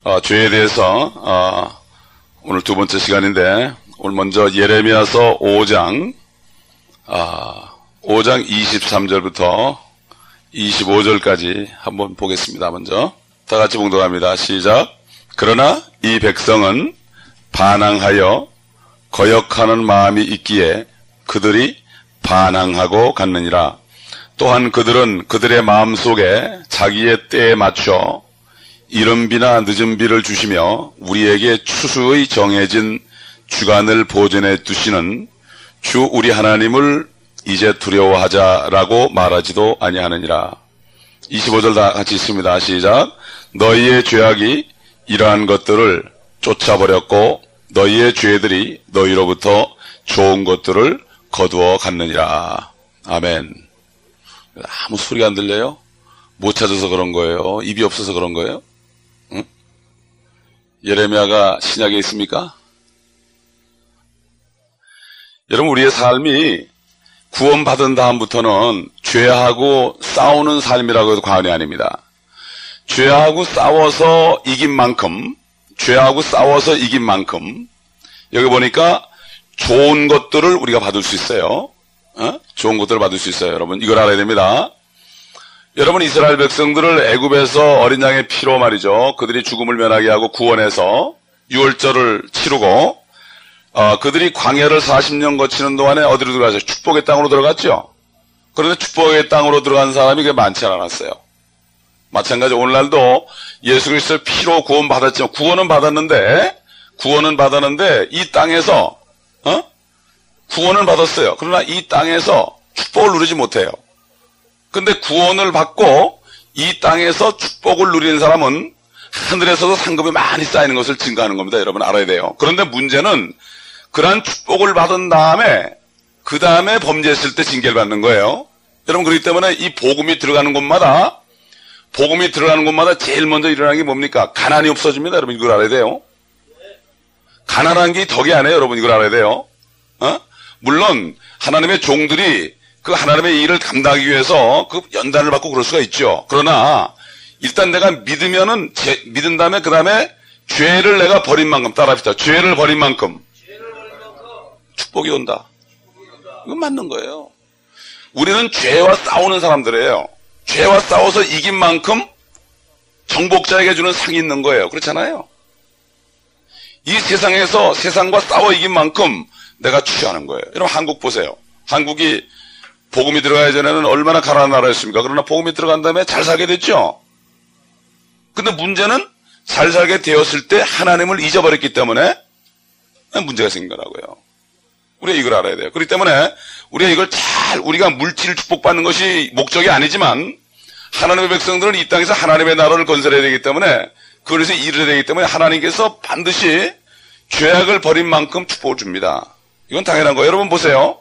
죄에 대해서 오늘 두 번째 시간인데, 오늘 먼저 예레미야서 5장 23절부터 25절까지 한번 보겠습니다. 먼저 다 같이 봉독합니다. 시작. 그러나 이 백성은 반항하여 거역하는 마음이 있기에 그들이 반항하고 갔느니라. 또한 그들은 그들의 마음속에 자기의 때에 맞춰 이른 비나 늦은 비를 주시며 우리에게 추수의 정해진 주간을 보존해 두시는 주 우리 하나님을 이제 두려워하자라고 말하지도 아니하느니라. 25절 다 같이 있습니다. 시작. 너희의 죄악이 이러한 것들을 쫓아버렸고 너희의 죄들이 너희로부터 좋은 것들을 거두어 갔느니라. 아멘. 아무 소리가 안 들려요? 못 찾아서 그런 거예요? 입이 없어서 그런 거예요? 응? 예레미야가 신약에 있습니까? 여러분, 우리의 삶이 구원받은 다음부터는 죄하고 싸우는 삶이라고 해도 과언이 아닙니다. 죄하고 싸워서 이긴 만큼 여기 보니까 좋은 것들을 우리가 받을 수 있어요. 좋은 것들을 받을 수 있어요. 여러분, 이걸 알아야 됩니다. 여러분, 이스라엘 백성들을 애굽에서 어린 양의 피로 말이죠, 그들이 죽음을 면하게 하고 구원해서 유월절을 치르고 그들이 광야를 40년 거치는 동안에 어디로 들어가죠? 축복의 땅으로 들어갔죠. 그런데 축복의 땅으로 들어간 사람이 그렇게 많지 않았어요. 마찬가지 오늘날도 예수 그리스도의 피로 구원받았지만 구원은 받았는데 이 땅에서 구원을 받았어요. 그러나 이 땅에서 축복을 누리지 못해요. 근데 구원을 받고 이 땅에서 축복을 누리는 사람은 하늘에서도 상급이 많이 쌓이는 것을 증거하는 겁니다. 여러분 알아야 돼요. 그런데 문제는 그러한 축복을 받은 다음에 그 다음에 범죄했을 때 징계를 받는 거예요. 여러분, 그렇기 때문에 이 복음이 들어가는 곳마다 제일 먼저 일어나는 게 뭡니까? 가난이 없어집니다. 여러분, 이걸 알아야 돼요. 가난한 게 덕이 아니에요. 여러분, 이걸 알아야 돼요. 물론 하나님의 종들이 그 하나님의 일을 감당하기 위해서 그 연단을 받고 그럴 수가 있죠. 그러나 일단 내가 믿은 다음에 그 다음에 죄를 내가 버린 만큼, 따라합시다. 죄를 버린 만큼 축복이 온다. 이건 맞는 거예요. 우리는 죄와 싸우는 사람들이에요. 죄와 싸워서 이긴 만큼 정복자에게 주는 상이 있는 거예요. 그렇잖아요. 이 세상에서 세상과 싸워 이긴 만큼 내가 취하는 거예요. 여러분, 한국 보세요. 한국이 복음이 들어가기 전에는 얼마나 가난한 나라였습니까? 그러나 복음이 들어간 다음에 잘 살게 됐죠. 근데 문제는 잘 살게 되었을 때 하나님을 잊어버렸기 때문에 문제가 생긴 거라고요. 우리가 이걸 알아야 돼요. 그렇기 때문에 우리가 물질 축복받는 것이 목적이 아니지만 하나님의 백성들은 이 땅에서 하나님의 나라를 건설해야 되기 때문에 그걸 위해서 일을 해야 되기 때문에 하나님께서 반드시 죄악을 버린 만큼 축복을 줍니다. 이건 당연한 거예요. 여러분 보세요.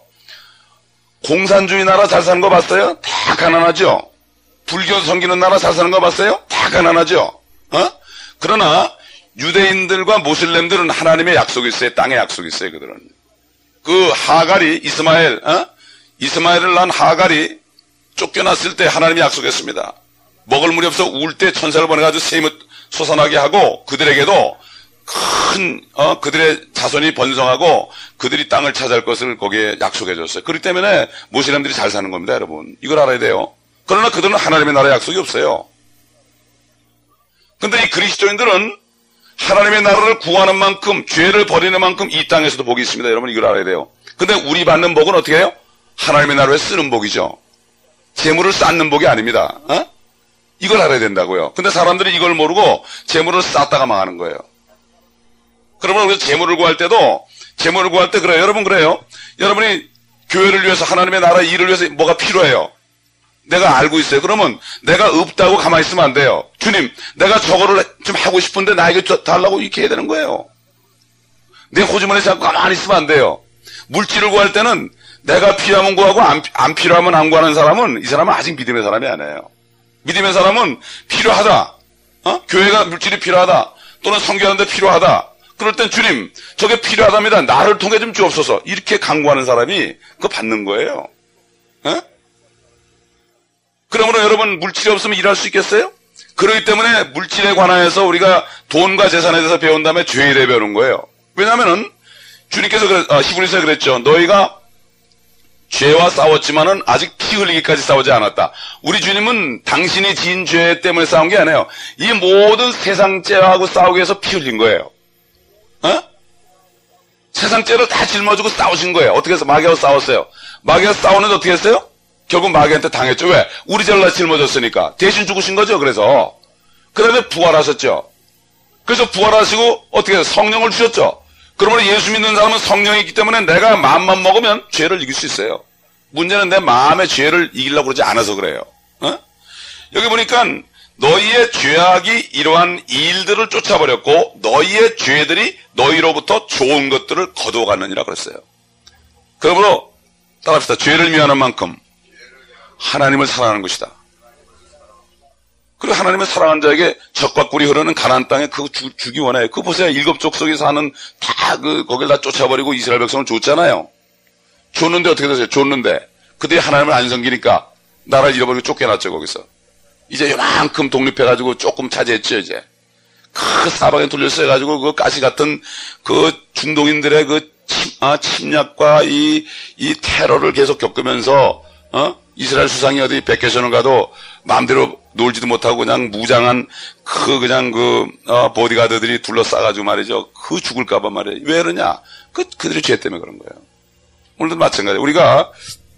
공산주의 나라 잘 사는 거 봤어요? 다 가난하죠. 불교 섬기는 나라 잘 사는 거 봤어요? 다 가난하죠. 그러나 유대인들과 모슬렘들은 하나님의 약속이 있어요. 땅의 약속이 있어요. 그들은. 그 하갈이 이스마엘을 낳은 하갈이 쫓겨났을 때 하나님이 약속했습니다. 먹을 물이 없어 울 때 천사를 보내가지고 샘을 솟아나게 하고 그들에게도 그들의 자손이 번성하고 그들이 땅을 차지할 것을 거기에 약속해줬어요. 그렇기 때문에 모슬렘들이 잘 사는 겁니다. 여러분, 이걸 알아야 돼요. 그러나 그들은 하나님의 나라의 약속이 없어요. 근데 이 그리스도인들은 하나님의 나라를 구하는 만큼, 죄를 버리는 만큼 이 땅에서도 복이 있습니다. 여러분, 이걸 알아야 돼요. 근데 우리 받는 복은 어떻게 해요? 하나님의 나라에 쓰는 복이죠. 재물을 쌓는 복이 아닙니다. 이걸 알아야 된다고요. 근데 사람들이 이걸 모르고 재물을 쌓다가 망하는 거예요. 그러면 우리가 재물을 구할 때 그래요. 여러분, 그래요. 여러분이 교회를 위해서, 하나님의 나라 일을 위해서 뭐가 필요해요? 내가 알고 있어요. 그러면 내가 없다고 가만히 있으면 안 돼요. 주님, 내가 저거를 좀 하고 싶은데 나에게 달라고 이렇게 해야 되는 거예요. 내 호주머니에 자꾸 가만히 있으면 안 돼요. 물질을 구할 때는 내가 필요하면 구하고 안 필요하면 안 구하는 사람은, 이 사람은 아직 믿음의 사람이 아니에요. 믿음의 사람은 필요하다. 교회가 물질이 필요하다. 또는 성교하는데 필요하다. 그럴 땐 주님, 저게 필요하답니다. 나를 통해 좀 주옵소서. 이렇게 간구하는 사람이 그거 받는 거예요. 그러므로 여러분, 물질이 없으면 일할 수 있겠어요? 그렇기 때문에 물질에 관하여서 우리가 돈과 재산에 대해서 배운 다음에 죄에 대해 배우는 거예요. 왜냐하면은 주님께서 히브리서에 그랬죠. 너희가 죄와 싸웠지만은 아직 피 흘리기까지 싸우지 않았다. 우리 주님은 당신이 지은 죄 때문에 싸운 게 아니에요. 이 모든 세상 죄하고 싸우기 위해서 피 흘린 거예요. 세상 죄를 다 짊어지고 싸우신 거예요. 어떻게 해서 마귀하고 싸웠어요. 마귀하고 싸우는데 어떻게 했어요? 결국 마귀한테 당했죠. 왜? 우리 죄를 다 짊어졌으니까. 대신 죽으신 거죠. 그래서 그 다음에 부활하셨죠. 그래서 부활하시고 어떻게 해서 성령을 주셨죠. 그러면 예수 믿는 사람은 성령이 있기 때문에 내가 마음만 먹으면 죄를 이길 수 있어요. 문제는 내 마음의 죄를 이기려고 그러지 않아서 그래요. 여기 보니까 너희의 죄악이 이러한 일들을 쫓아버렸고 너희의 죄들이 너희로부터 좋은 것들을 거두어갔느니라 그랬어요. 그러므로 따라합시다. 죄를 미워하는 만큼 하나님을 사랑하는 것이다. 그리고 하나님을 사랑하는 자에게 적과 꿀이 흐르는 가나안 땅에 그거 주기 원해요. 그거 보세요. 일곱 족속에 사는 다 거길 다 쫓아버리고 이스라엘 백성을 줬잖아요. 줬는데 어떻게 됐어요? 줬는데 그들이 하나님을 안 섬기니까 나라를 잃어버리고 쫓겨났죠. 거기서 이제 요만큼 독립해가지고 조금 차지했죠. 이제 그 사방에 둘러싸여가지고 그 가시 같은 그 중동인들의 그 침략과 이 테러를 계속 겪으면서 이스라엘 수상이 어디 백개천을 가도 마음대로 놀지도 못하고 그냥 무장한 보디가드들이 둘러싸가지고 말이죠. 그 죽을까봐 말이에요. 왜 그러냐? 그들의 죄 때문에 그런 거예요. 오늘도 마찬가지예요. 우리가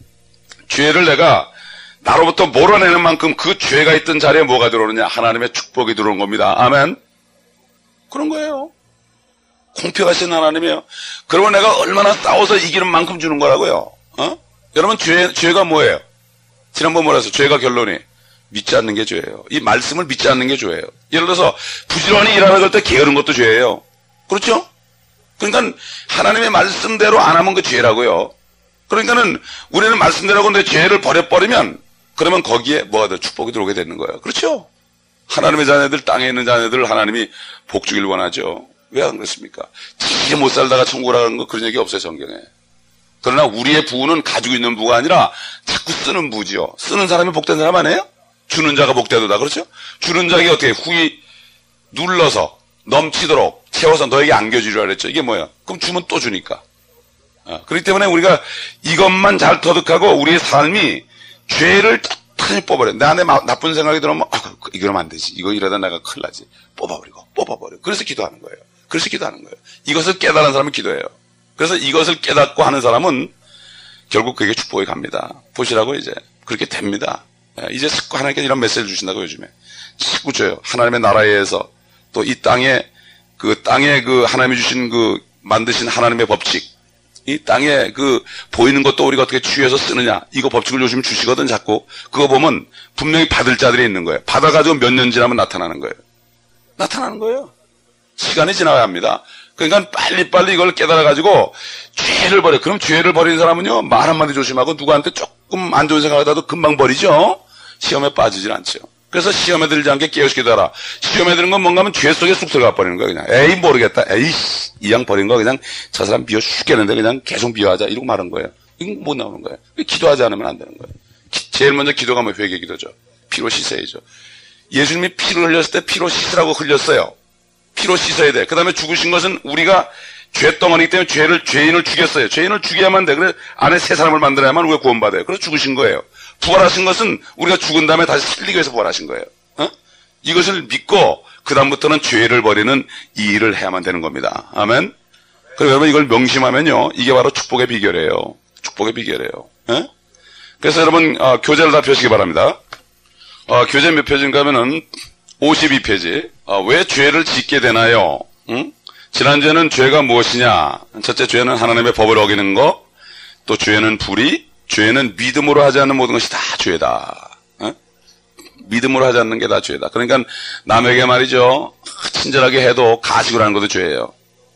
죄를 내가 나로부터 몰아내는 만큼 그 죄가 있던 자리에 뭐가 들어오느냐? 하나님의 축복이 들어오는 겁니다. 아멘. 그런 거예요. 공평하신 하나님이에요. 그러면 내가 얼마나 싸워서 이기는 만큼 주는 거라고요. 여러분 죄가 뭐예요? 지난번 뭐라 했어요? 죄가 결론이 믿지 않는 게 죄예요. 이 말씀을 믿지 않는 게 죄예요. 예를 들어서 부지런히 일하는 때 게으른 것도 죄예요. 그렇죠? 그러니까 하나님의 말씀대로 안 하면 그 죄라고요. 그러니까는 우리는 말씀대로 하고 내 죄를 버려버리면 그러면 거기에 뭐가 더 축복이 들어오게 되는 거예요. 그렇죠? 하나님의 자녀들, 땅에 있는 자녀들 하나님이 복 주길 원하죠. 왜 안 그렇습니까? 진짜 못 살다가 천국 가는 거 그런 얘기 없어요, 성경에. 그러나 우리의 부는 가지고 있는 부가 아니라 자꾸 쓰는 부지요. 쓰는 사람이 복된 사람 아니에요? 주는 자가 복되도다. 그렇죠? 주는 자에게 어떻게 후히 눌러서 넘치도록 채워서 너에게 안겨주리라 그랬죠. 이게 뭐야? 그럼 주면 또 주니까. 그렇기 때문에 우리가 이것만 잘 터득하고 우리의 삶이 죄를 탁탁히 뽑아버려. 내 안에 나쁜 생각이 들어오면 이러면 안 되지. 이거 이러다 내가 큰일 나지. 뽑아버려. 그래서 기도하는 거예요. 이것을 깨달은 사람은 기도해요. 그래서 이것을 깨닫고 하는 사람은 결국 그에게 축복이 갑니다. 보시라고 이제 그렇게 됩니다. 이제 자꾸 하나님께 이런 메시지를 주신다고 요즘에 자꾸 줘요. 하나님의 나라에서 또 이 땅에 그 하나님이 주신 그 만드신 하나님의 법칙, 이 땅에 그 보이는 것도 우리가 어떻게 취해서 쓰느냐, 이거 법칙을 요즘 주시거든. 자꾸 그거 보면 분명히 받을 자들이 있는 거예요. 받아가지고 몇 년 지나면 나타나는 거예요. 시간이 지나야 합니다. 그러니까 빨리빨리 이걸 깨달아가지고 죄를 버려. 그럼 죄를 버리는 사람은요, 말 한마디 조심하고 누구한테 조금 안 좋은 생각하다도 금방 버리죠. 시험에 빠지질 않죠. 그래서 시험에 들지 않게 깨우쳐 기도하라. 시험에 드는 건 뭔가 하면 죄 속에 쑥 들어가 버리는 거예요. 그냥 에이 모르겠다. 에이 이 양 버린 거 그냥 저 사람 비워 죽겠는데 그냥 계속 비워하자 이러고 말은 거예요. 이거 못 나오는 거예요. 기도하지 않으면 안 되는 거예요. 제일 먼저 기도가 뭐 회개 기도죠. 피로 씻어야죠. 예수님이 피를 흘렸을 때 피로 씻으라고 흘렸어요. 피로 씻어야 돼. 그 다음에 죽으신 것은 우리가 죄덩어리이기 때문에 죄인을 죽였어요. 죄인을 죽여야만 돼. 그래서 안에 새 사람을 만들어야만 우리가 구원받아요. 그래서 죽으신 거예요. 부활하신 것은 우리가 죽은 다음에 다시 살리기 위해서 부활하신 거예요. 이것을 믿고 그 다음부터는 죄를 버리는 이 일을 해야만 되는 겁니다. 아멘. 그리고 여러분 이걸 명심하면요, 이게 바로 축복의 비결이에요. 그래서 여러분 교재를 다 펴시기 바랍니다. 교재 몇 페이지인가 하면은 52페이지. 왜 죄를 짓게 되나요? 지난주에는 죄가 무엇이냐? 첫째, 죄는 하나님의 법을 어기는 거. 또 죄는 불의. 죄는 믿음으로 하지 않는 모든 것이 다 죄다. 믿음으로 하지 않는 게 다 죄다. 그러니까 남에게 말이죠, 친절하게 해도 가식을 하는 것도 죄예요.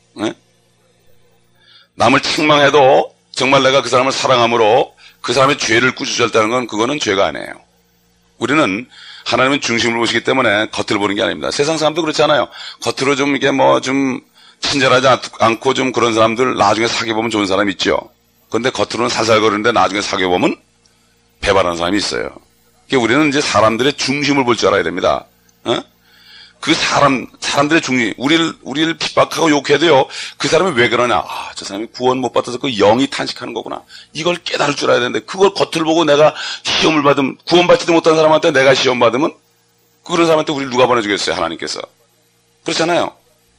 남을 책망해도 정말 내가 그 사람을 사랑함으로 그 사람의 죄를 꾸짖었다는 건 그거는 죄가 아니에요. 우리는 하나님은 중심을 보시기 때문에 겉을 보는 게 아닙니다. 세상 사람도 그렇잖아요. 겉으로 좀 이게 좀 친절하지 않고 좀 그런 사람들 나중에 사귀어보면 좋은 사람 있죠. 그런데 겉으로는 살살거리는데 나중에 사귀어보면 배반하는 사람이 있어요. 그러니까 우리는 이제 사람들의 중심을 볼 줄 알아야 됩니다. 어? 그 사람들의 중리, 우리를 핍박하고 욕해도요, 그 사람이 왜 그러냐? 아, 저 사람이 구원 못 받아서 그 영이 탄식하는 거구나. 이걸 깨달을 줄 알아야 되는데, 그걸 겉을 보고 내가 시험을 받으면, 구원받지도 못한 사람한테 내가 시험 받으면, 그런 사람한테 우리를 누가 보내주겠어요? 하나님께서. 그렇잖아요.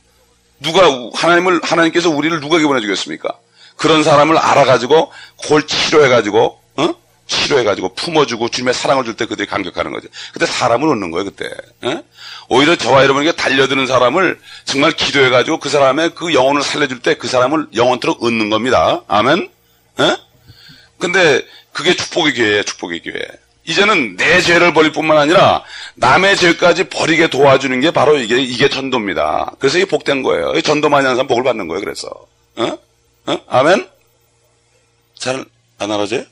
하나님께서 우리를 누구에게 보내주겠습니까? 그런 사람을 알아가지고, 그걸 치료해가지고, 치료해가지고 품어주고 주님의 사랑을 줄 때 그들이 감격하는 거죠. 그때 사람을 얻는 거예요, 그때. 오히려 저와 여러분에게 달려드는 사람을 정말 기도해가지고 그 사람의 그 영혼을 살려줄 때 그 사람을 영원토록 얻는 겁니다. 아멘? 근데 그게 축복의 교회예요, 축복의 교회. 이제는 내 죄를 버릴 뿐만 아니라 남의 죄까지 버리게 도와주는 게 바로 이게 전도입니다. 그래서 이게 복된 거예요. 전도 많이 하는 사람 복을 받는 거예요, 그래서. 아멘? 잘 안 알아져요?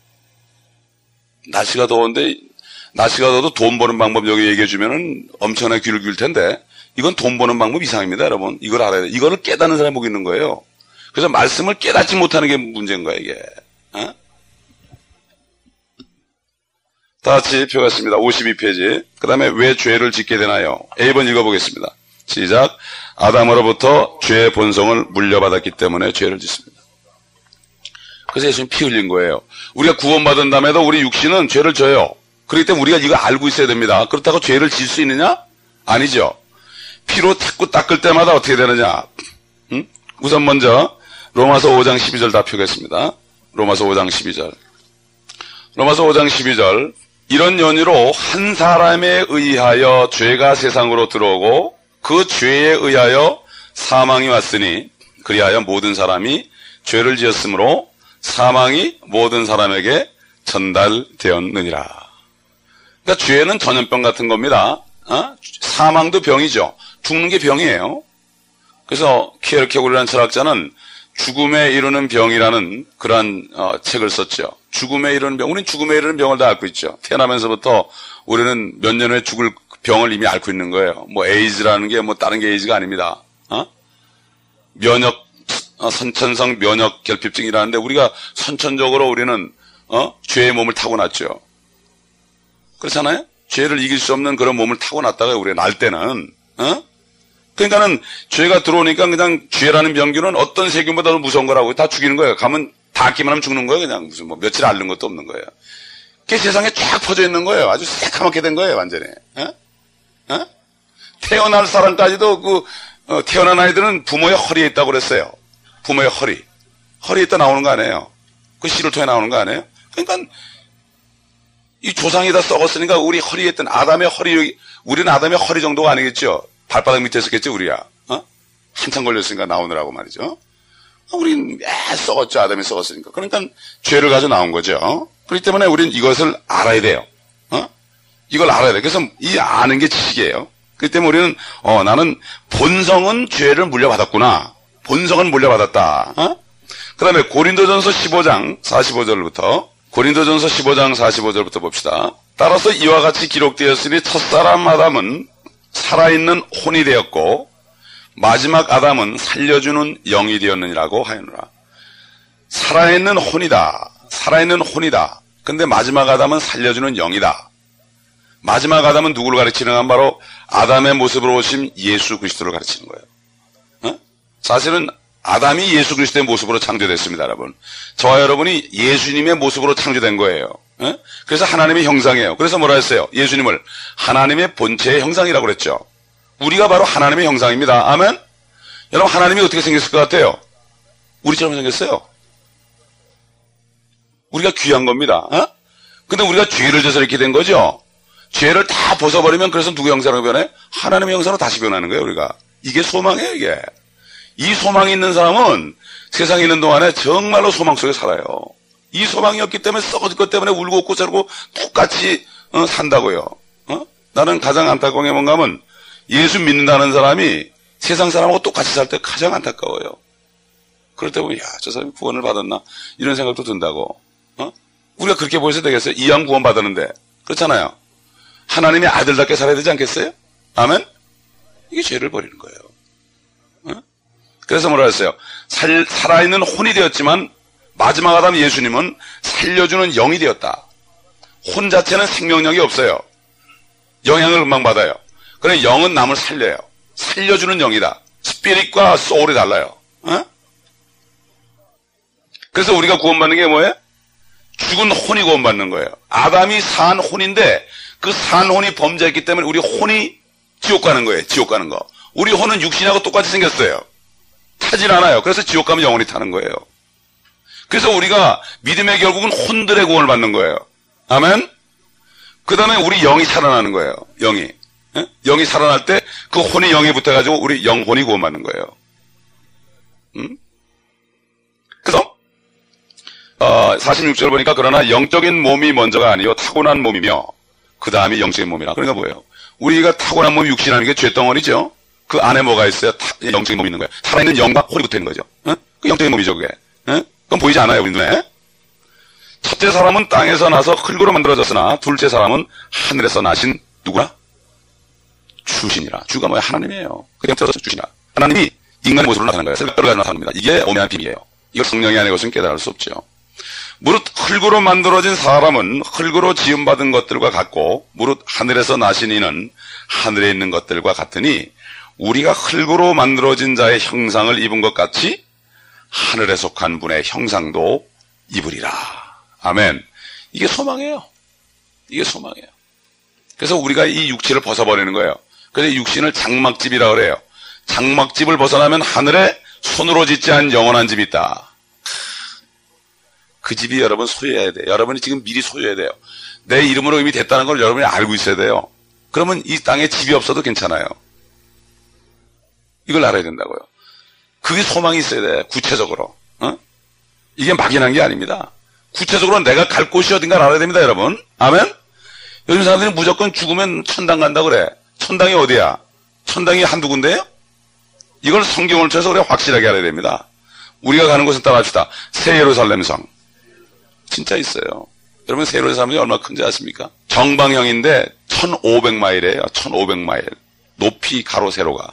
날씨가 더운데, 날씨가 더워도 돈 버는 방법 여기 얘기해 주면은 엄청나게 귀를 기울 텐데, 이건 돈 버는 방법 이상입니다, 여러분. 이걸 알아야 돼요. 이거를 깨닫는 사람이 복 있는 거예요. 그래서 말씀을 깨닫지 못하는 게 문제인 거야, 이게. 다 같이 펴겠습니다. 52페이지. 그 다음에 왜 죄를 짓게 되나요? A번 읽어보겠습니다. 시작. 아담으로부터 죄의 본성을 물려받았기 때문에 죄를 짓습니다. 그래서 예수님 피 흘린 거예요. 우리가 구원받은 다음에도 우리 육신은 죄를 져요. 그렇기 때문에 우리가 이거 알고 있어야 됩니다. 그렇다고 죄를 질 수 있느냐? 아니죠. 피로 자꾸 닦을 때마다 어떻게 되느냐? 우선 먼저 로마서 5장 12절 다 펴겠습니다. 로마서 5장 12절. 로마서 5장 12절. 이런 연유로 한 사람에 의하여 죄가 세상으로 들어오고 그 죄에 의하여 사망이 왔으니 그리하여 모든 사람이 죄를 지었으므로 사망이 모든 사람에게 전달되었느니라. 그러니까 죄는 전염병 같은 겁니다. 사망도 병이죠. 죽는 게 병이에요. 그래서 키에르케고르라는 철학자는 죽음에 이르는 병이라는 그러한 책을 썼죠. 죽음에 이르는 병. 우리는 죽음에 이르는 병을 다 앓고 있죠. 태어나면서부터 우리는 몇 년 후에 죽을 병을 이미 앓고 있는 거예요. 뭐 에이즈라는 게 뭐 다른 게 에이즈가 아닙니다. 선천성 면역 결핍증이라는데 우리가 선천적으로 우리는 죄의 몸을 타고났죠. 그렇잖아요? 죄를 이길 수 없는 그런 몸을 타고났다가 우리가 날 때는 그러니까는 죄가 들어오니까 그냥 죄라는 병균은 어떤 세균보다도 무서운 거라고 다 죽이는 거예요. 가면 닿기만 하면 죽는 거예요. 그냥 무슨 뭐 며칠 앓는 것도 없는 거예요. 그게 세상에 쫙 퍼져 있는 거예요. 아주 새카맣게 된 거예요, 완전히. 태어날 사람까지도 태어난 아이들은 부모의 허리에 있다고 그랬어요. 부모의 허리에 있다 나오는 거 아니에요? 그 씨를 통해 나오는 거 아니에요? 그러니까 이 조상이 다 썩었으니까 우리 허리에 있던 아담의 허리, 우리는 아담의 허리 정도가 아니겠죠? 발바닥 밑에 있었겠죠, 우리야? 한참 걸렸으니까 나오느라고 말이죠. 우린 썩었죠, 아담이 썩었으니까. 그러니까 죄를 가지고 나온 거죠. 그렇기 때문에 우린 이것을 알아야 돼요. 이걸 알아야 돼. 그래서 이 아는 게 지식이에요. 그렇기 때문에 우리는, 나는 본성은 죄를 물려받았구나. 본성은 물려받았다. 그 다음에 고린도전서 15장 45절부터 고린도전서 15장 45절부터 봅시다. 따라서 이와 같이 기록되었으니 첫사람 아담은 살아있는 혼이 되었고 마지막 아담은 살려주는 영이 되었느니라고 하였노라. 살아있는 혼이다. 살아있는 혼이다. 근데 마지막 아담은 살려주는 영이다. 마지막 아담은 누구를 가르치는 건 바로 아담의 모습으로 오신 예수 그리스도를 가르치는 거예요. 사실은 아담이 예수 그리스도의 모습으로 창조됐습니다, 여러분. 저와 여러분이 예수님의 모습으로 창조된 거예요. 그래서 하나님의 형상이에요. 그래서 뭐라 했어요? 예수님을 하나님의 본체의 형상이라고 그랬죠. 우리가 바로 하나님의 형상입니다. 아멘? 여러분, 하나님이 어떻게 생겼을 것 같아요? 우리처럼 생겼어요. 우리가 귀한 겁니다. 근데 우리가 죄를 져서 이렇게 된 거죠. 죄를 다 벗어버리면 그래서 누구 형상으로 변해? 하나님의 형상으로 다시 변하는 거예요, 우리가. 이게 소망이에요, 이게. 이 소망이 있는 사람은 세상에 있는 동안에 정말로 소망 속에 살아요. 이 소망이 없기 때문에 썩어질 것 때문에 울고 웃고 살고 똑같이 산다고요. 나는 가장 안타까운 게 뭔가 하면 예수 믿는다는 사람이 세상 사람하고 똑같이 살 때 가장 안타까워요. 그럴 때 보면 저 사람이 구원을 받았나 이런 생각도 든다고. 우리가 그렇게 보여서 되겠어요? 이왕 구원 받았는데. 그렇잖아요. 하나님의 아들답게 살아야 되지 않겠어요? 아멘? 이게 죄를 버리는 거예요. 그래서 뭐라 했어요? 살아있는 혼이 되었지만 마지막 아담 예수님은 살려주는 영이 되었다. 혼 자체는 생명력이 없어요. 영향을 금방 받아요. 그래, 영은 남을 살려요. 살려주는 영이다. 스피릿과 소울이 달라요. 어? 그래서 우리가 구원받는 게 뭐예요? 죽은 혼이 구원받는 거예요. 아담이 산 혼인데 그 산 혼이 범죄했기 때문에 우리 혼이 지옥 가는 거예요. 지옥 가는 거. 우리 혼은 육신하고 똑같이 생겼어요. 타질 않아요. 그래서 지옥 가면 영원히 타는 거예요. 그래서 우리가 믿음의 결국은 혼들의 구원을 받는 거예요. 아멘? 그 다음에 우리 영이 살아나는 거예요. 영이. 예? 영이 살아날 때 그 혼이 영에 붙어가지고 우리 영혼이 구원받는 거예요. 그래서 46절 보니까 그러나 영적인 몸이 먼저가 아니요 타고난 몸이며 그 다음이 영적인 몸이라. 그러니까 뭐예요? 우리가 타고난 몸이 육신이라는 게 죄덩어리죠. 그 안에 뭐가 있어요? 영적인 몸이 있는 거예요. 살아있는 영과 혼이 붙어 있는 거죠. 어? 그 영적인 몸이죠 그게. 어? 그건 보이지 않아요 우리 눈에. 첫째 사람은 땅에서 나서 흙으로 만들어졌으나 둘째 사람은 하늘에서 나신 누구라? 주시니라. 주가 뭐야? 하나님이에요. 그냥 들어서 주시니라. 하나님이 인간의 모습으로 나타나는 거예요. 새벽별로 나타납니다. 이게 오묘한 비밀이에요. 이걸 성령이 아닌 것은 깨달을 수 없죠. 무릇 흙으로 만들어진 사람은 흙으로 지음받은 것들과 같고 무릇 하늘에서 나신 이는 하늘에 있는 것들과 같으니 우리가 흙으로 만들어진 자의 형상을 입은 것 같이 하늘에 속한 분의 형상도 입으리라. 아멘. 이게 소망이에요. 이게 소망이에요. 그래서 우리가 이 육체를 벗어버리는 거예요. 그래서 육신을 장막집이라고 그래요. 장막집을 벗어나면 하늘에 손으로 짓지 않은 영원한 집이 있다. 그 집이 여러분 소유해야 돼요. 여러분이 지금 미리 소유해야 돼요. 내 이름으로 이미 됐다는 걸 여러분이 알고 있어야 돼요. 그러면 이 땅에 집이 없어도 괜찮아요. 이걸 알아야 된다고요. 그게 소망이 있어야 돼. 구체적으로. 어? 이게 막연한 게 아닙니다. 구체적으로 내가 갈 곳이 어딘가 알아야 됩니다, 여러분. 아멘? 요즘 사람들이 무조건 죽으면 천당 간다 그래. 천당이 어디야? 천당이 한두 군데예요? 이걸 성경을 통해서 우리가 확실하게 알아야 됩니다. 우리가 가는 곳은 따라합시다. 새 예루살렘 성. 진짜 있어요. 여러분 새 예루살렘이 얼마나 큰지 아십니까? 정방형인데 1500마일이에요. 1500마일. 높이 가로 세로가.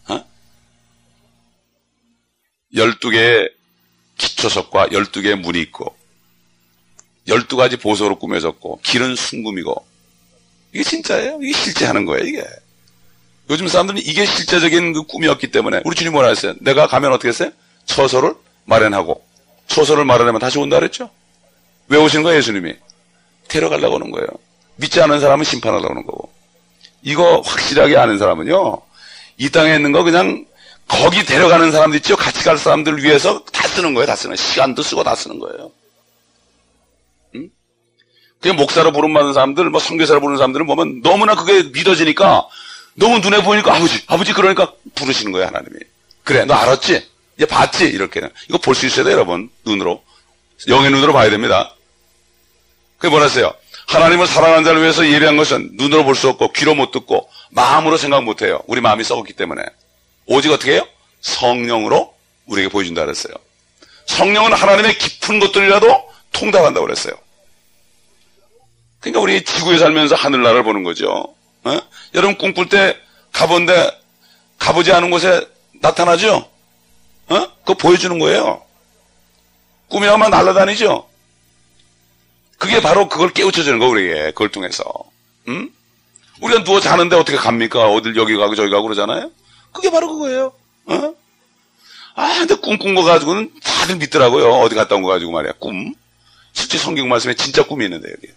12개의 기초석과 12개의 문이 있고 12가지 보석으로 꾸며졌고 길은 순금이고 이게 진짜예요. 이게 실제 하는 거예요. 이게. 요즘 사람들은 이게 실제적인 그 꿈이었기 때문에 우리 주님 뭐라 했어요? 내가 가면 어떻게 했어요? 처소를 마련하고 처소를 마련하면 다시 온다 그랬죠? 왜 오시는 거예요? 예수님이? 데려가려고 오는 거예요. 믿지 않은 사람은 심판하려고 오는 거고 이거 확실하게 아는 사람은요 이 땅에 있는 거 그냥 거기 데려가는 사람들 있죠? 같이 갈 사람들을 위해서 다 쓰는 거예요. 다 쓰는 거예요. 시간도 쓰고 다 쓰는 거예요. 응? 그냥 목사로 부름받은 사람들, 뭐 선교사로 부르는 사람들은 보면 너무나 그게 믿어지니까 너무 눈에 보이니까 아버지 그러니까 부르시는 거예요. 하나님이. 그래 너 알았지? 이제 봤지? 이렇게. 이거 볼 수 있어야 돼요. 여러분. 눈으로. 영의 눈으로 봐야 됩니다. 그게 뭐라 했어요? 하나님을 사랑하는 자를 위해서 예비한 것은 눈으로 볼 수 없고 귀로 못 듣고 마음으로 생각 못 해요. 우리 마음이 썩었기 때문에. 오직 어떻게 해요? 성령으로 우리에게 보여준다 그랬어요. 성령은 하나님의 깊은 것들이라도 통달한다고 그랬어요. 그러니까 우리 지구에 살면서 하늘나라를 보는 거죠. 어? 여러분 꿈꿀 때 가본데 가보지 않은 곳에 나타나죠? 어? 그거 보여주는 거예요. 꿈이야만 날아다니죠? 그게 바로 그걸 깨우쳐주는 거 우리에게. 그걸 통해서. 응? 우리가 누워 자는데 어떻게 갑니까? 어딜 여기 가고 저기 가고 그러잖아요? 그게 바로 그거예요. 어? 근데 꿈 꾼 거 가지고는 다들 믿더라고요. 어디 갔다 온 거 가지고 말이야. 꿈. 실제 성경 말씀에 진짜 꿈이 있는데 여기.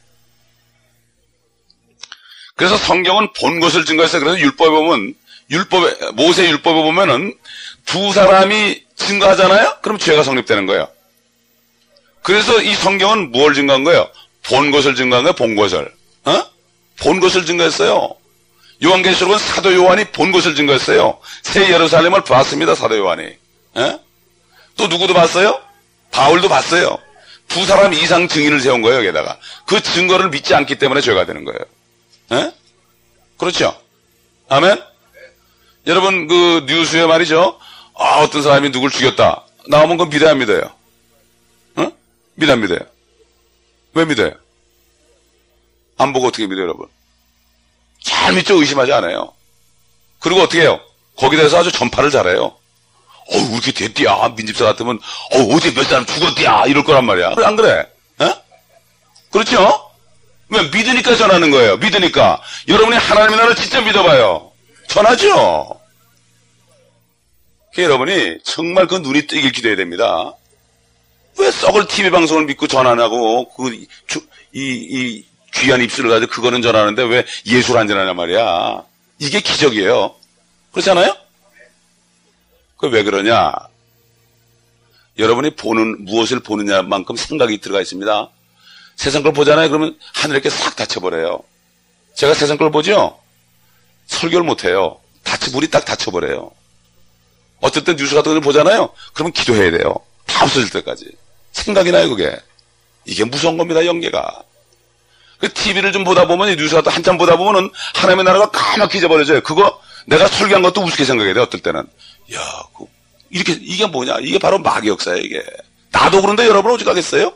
그래서 성경은 본 것을 증거했어요. 그래서 율법에 보면 모세 율법에 보면은 두 사람이 증거하잖아요. 그럼 죄가 성립되는 거예요. 그래서 이 성경은 뭘 증거한 거예요? 본 것을 증거한 거예요. 본 것을. 본 것을 증거했어요. 요한계시록은 사도 요한이 본 것을 증거했어요. 새 예루살렘을 봤습니다. 사도 요한이. 또 누구도 봤어요? 바울도 봤어요. 두 사람 이상 증인을 세운 거예요. 여기다가 그 증거를 믿지 않기 때문에 죄가 되는 거예요. 그렇죠? 아멘? 여러분 그 뉴스에 말이죠. 어떤 사람이 누굴 죽였다 나오면 그건 믿어야 안 믿어요? 믿어 안 믿어요? 왜 믿어요? 안 보고 어떻게 믿어요, 여러분? 잘 믿죠? 의심하지 않아요. 그리고 어떻게 해요? 거기에 대해서 아주 전파를 잘해요. 이렇게 됐디야. 민집사 같으면, 어제 몇 사람 죽었디야. 이럴 거란 말이야. 그래, 안 그래? 그렇죠? 왜? 믿으니까 전하는 거예요. 믿으니까. 여러분이 하나님의 나라를 진짜 믿어봐요. 전하죠. 여러분이 정말 그 눈이 뜨길 기도해야 됩니다. 왜 썩을 TV 방송을 믿고 전화 안 하고 이 귀한 입술을 가지고 그거는 전하는데 왜 예술 안 전하냐 말이야. 이게 기적이에요. 그렇잖아요? 그 왜 그러냐? 여러분이 무엇을 보느냐만큼 생각이 들어가 있습니다. 세상 걸 보잖아요. 그러면 하늘에 이렇게 싹 닫혀버려요. 제가 세상 걸 보죠? 설교를 못해요. 물이 딱 닫혀버려요. 어쩔 땐 뉴스 같은 걸 보잖아요. 그러면 기도해야 돼요. 다 없어질 때까지. 생각이 나요, 그게. 이게 무서운 겁니다, 영계가. 그 TV를 좀 보다 보면, 뉴스 같은 한참 보다 보면은 하나님의 나라가 까맣게 잊어버려져요. 그거 내가 설교한 것도 우습게 생각해야 돼, 어떨 때는. 야, 이게 뭐냐? 이게 바로 마귀 역사예요, 이게. 나도 그런데 여러분 오직하겠어요?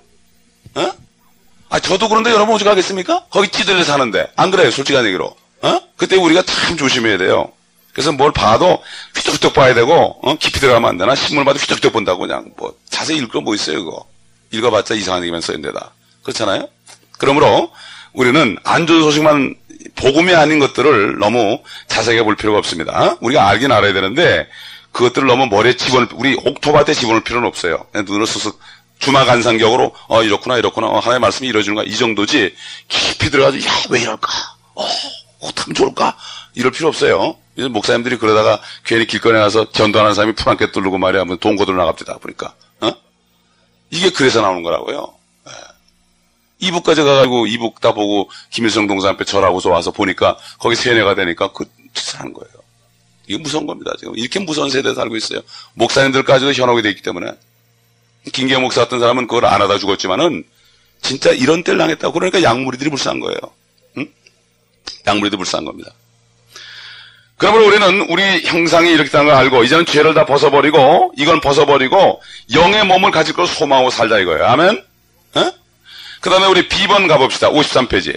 저도 그런데 여러분 오직하겠습니까? 거기 찌들려 사는데. 안 그래요, 솔직한 얘기로. 그때 우리가 참 조심해야 돼요. 그래서 뭘 봐도 휘떡휘떡 봐야 되고, 깊이 들어가면 안 되나? 신문을 봐도 휘떡휘떡 본다고 그냥, 자세히 읽을 거 뭐 있어요, 그거. 읽어봤자 이상한 얘기만 써있는데다. 그렇잖아요? 그러므로, 우리는 안 좋은 소식만, 복음이 아닌 것들을 너무 자세하게 볼 필요가 없습니다. 우리가 알긴 알아야 되는데, 그것들을 너무 머리에 우리 옥토밭에 집어넣을 필요는 없어요. 그냥 눈으로 쓱쓱 주마간상격으로, 이렇구나, 하나님의 말씀이 이루어지는 거야. 이 정도지, 깊이 들어가서, 야, 왜 이럴까? 어떡하면 좋을까? 이럴 필요 없어요. 목사님들이 그러다가 괜히 길거리에 나서 전도하는 사람이 풀 한 개 뚫르고 말이야. 하면 돈 거들어 나갑니다. 보니까. 이게 그래서 나오는 거라고요. 이북까지 가가지고 이북 다 보고 김일성 동상 앞에 절하고서 와서 보니까 거기 세뇌가 되니까 그 짓을 하는 거예요. 이게 무서운 겁니다. 지금 이렇게 무서운 세대에 살고 있어요. 목사님들까지도 현혹이 되어 있기 때문에. 김기현 목사 같은 사람은 그걸 안 하다 죽었지만은 진짜 이런 때를 당했다고. 그러니까 양무리들이 불쌍한 거예요. 양무리도 불쌍한 겁니다. 그러므로 우리는 우리 형상이 이렇게 되는 걸 알고 이제는 죄를 다 벗어버리고 이건 벗어버리고 영의 몸을 가질 걸 소망하고 살자 이거예요. 아멘? 그 다음에 우리 B번 가봅시다. 53페이지.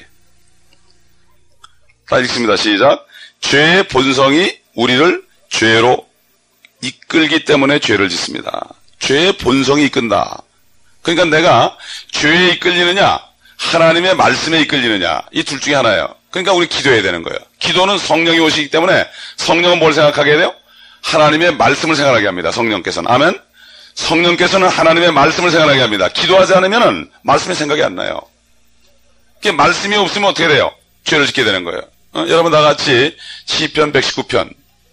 다 읽습니다. 시작. 죄의 본성이 우리를 죄로 이끌기 때문에 죄를 짓습니다. 죄의 본성이 이끈다. 그러니까 내가 죄에 이끌리느냐 하나님의 말씀에 이끌리느냐 이 둘 중에 하나예요. 그러니까 우리 기도해야 되는 거예요. 기도는 성령이 오시기 때문에 성령은 뭘 생각하게 해야 돼요? 하나님의 말씀을 생각하게 합니다. 성령께서는. 아멘? 성령께서는 하나님의 말씀을 생각하게 합니다. 기도하지 않으면 말씀이 생각이 안 나요. 말씀이 없으면 어떻게 돼요? 죄를 짓게 되는 거예요. 여러분 다 같이 시편 119편.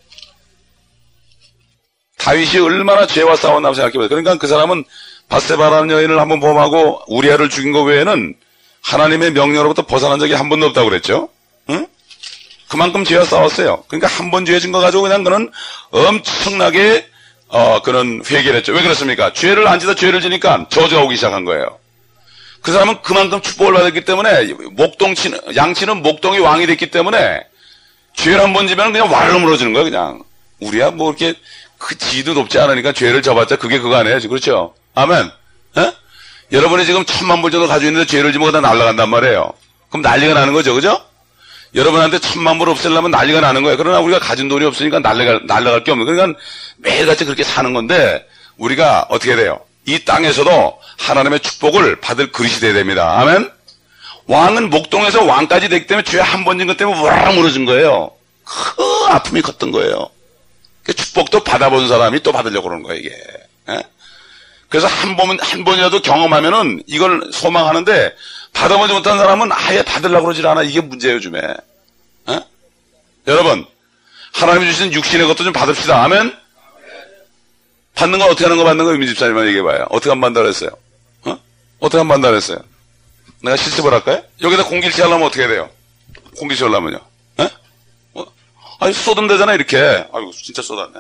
다윗이 얼마나 죄와 싸웠나 생각해보세요. 그러니까 그 사람은 바세바라는 여인을 한번 범하고 우리아를 죽인 것 외에는 하나님의 명령으로부터 벗어난 적이 한 번도 없다고 그랬죠. 응? 그만큼 죄와 싸웠어요. 그러니까 한 번 죄 진 거 가지고 그냥 그는 엄청나게 그는 회개를 했죠. 왜 그렇습니까? 죄를 안 지다 죄를 지니까 저주가 오기 시작한 거예요. 그 사람은 그만큼 축복을 받았기 때문에 양치는 목동이 왕이 됐기 때문에 죄를 한 번 지면 그냥 와르르 물어지는 거예요. 그냥 우리야 뭐 이렇게 그 지도 높지 않으니까 죄를 져봤자 그게 그거 아니에요. 그렇죠? 아멘. 에? 여러분이 지금 1000만 불 정도 가지고 있는데 죄를 지면 다 날아간단 말이에요. 그럼 난리가 나는 거죠. 그죠? 여러분한테 1000만 불 없애려면 난리가 나는 거예요. 그러나 우리가 가진 돈이 없으니까 날아갈 게 없는 거예요. 그러니까 매일같이 그렇게 사는 건데 우리가 어떻게 돼요? 이 땅에서도 하나님의 축복을 받을 그릇이 돼야 됩니다. 아멘? 왕은 목동에서 왕까지 됐기 때문에 죄 한 번 진 것 때문에 우락 무너진 거예요. 그 아픔이 컸던 거예요. 그 축복도 받아본 사람이 또 받으려고 그러는 거예요, 이게. 에? 그래서 한 번이라도 경험하면은 이걸 소망하는데 받아보지 못한 사람은 아예 받으려고 그러질 않아. 이게 문제예요, 요즘에. 에? 여러분, 하나님이 주신 육신의 것도 좀 받읍시다. 아멘? 받는 건 어떻게 하는 거 받는 거 유민 집사님만 얘기해봐요. 어떻게 하면 받는다 그랬어요? 어떻게 하면 받는다 그랬어요? 내가 실습을 할까요? 여기다 공길치 하려면 어떻게 해야 돼요? 공길치 하려면요? 에? 아니, 쏟으면 되잖아, 이렇게. 아이고, 진짜 쏟았네.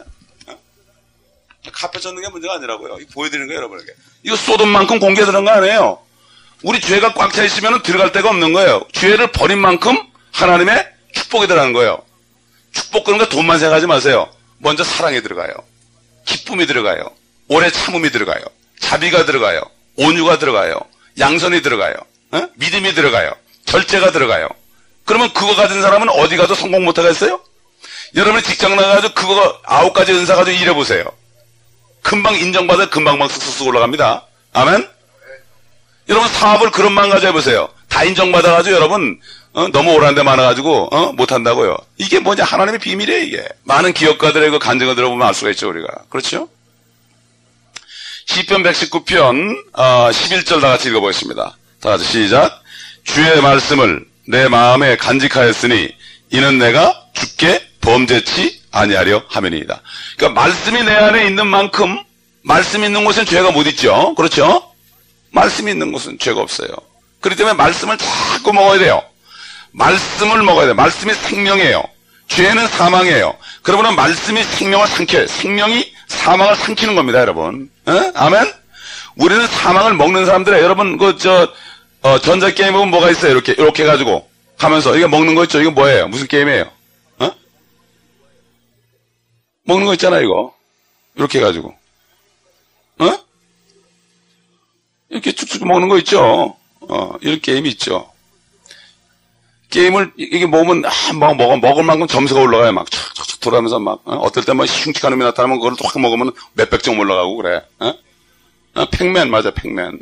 카페 젓는 게 문제가 아니라고요. 이거 보여드리는 거예요, 여러분에게. 이거 쏟은 만큼 공기에 들어간 거 아니에요. 우리 죄가 꽉 차 있으면 들어갈 데가 없는 거예요. 죄를 버린 만큼 하나님의 축복이 들어가는 거예요. 축복 그런 거 돈만 생각하지 마세요. 먼저 사랑이 들어가요. 기쁨이 들어가요. 오래 참음이 들어가요. 자비가 들어가요. 온유가 들어가요. 양선이 들어가요. 믿음이 들어가요. 절제가 들어가요. 그러면 그거 가진 사람은 어디 가도 성공 못하겠어요? 여러분이 직장 나가가지고 그거 9가지 은사 가지고 일해보세요. 금방 인정받아 금방 쓱쓱 올라갑니다. 아멘? 여러분 사업을 그런만 가지고 해보세요. 다 인정받아가지고 여러분 너무 오랜 데 많아가지고 못한다고요. 이게 뭐냐? 하나님의 비밀이에요. 이게 많은 기업가들의 그 간증을 들어보면 알 수가 있죠. 우리가 그렇죠? 시편 119편 11절 다 같이 읽어보겠습니다. 다 같이 시작. 주의 말씀을 내 마음에 간직하였으니 이는 내가 주께 범죄치 아니하려 함이니이다. 그러니까 말씀이 내 안에 있는 만큼 말씀이 있는 곳엔 죄가 못 있죠. 그렇죠? 말씀이 있는 곳은 죄가 없어요. 그렇기 때문에 말씀을 자꾸 먹어야 돼요. 말씀을 먹어야 돼요. 말씀이 생명이에요. 죄는 사망이에요. 그러면 말씀이 생명을 삼켜요. 생명이 사망을 삼키는 겁니다, 여러분. 아멘? 우리는 사망을 먹는 사람들이에요. 여러분, 전자게임 보면 뭐가 있어요? 이렇게 해가지고 가면서. 이게 먹는 거 있죠? 이거 뭐예요? 무슨 게임이에요? 먹는 거 있잖아요, 이거. 이렇게 해가지고. 이렇게 쭉쭉 먹는 거 있죠? 이런 게임이 있죠. 게임을, 이게 먹으면, 먹을 만큼 점수가 올라가요. 막, 촥촥 돌아가면서 막, 어떨 때 뭐 흉측한 놈이 나타나면 그걸 확 먹으면 몇백 점 올라가고 그래. 팩맨, 맞아, 팩맨.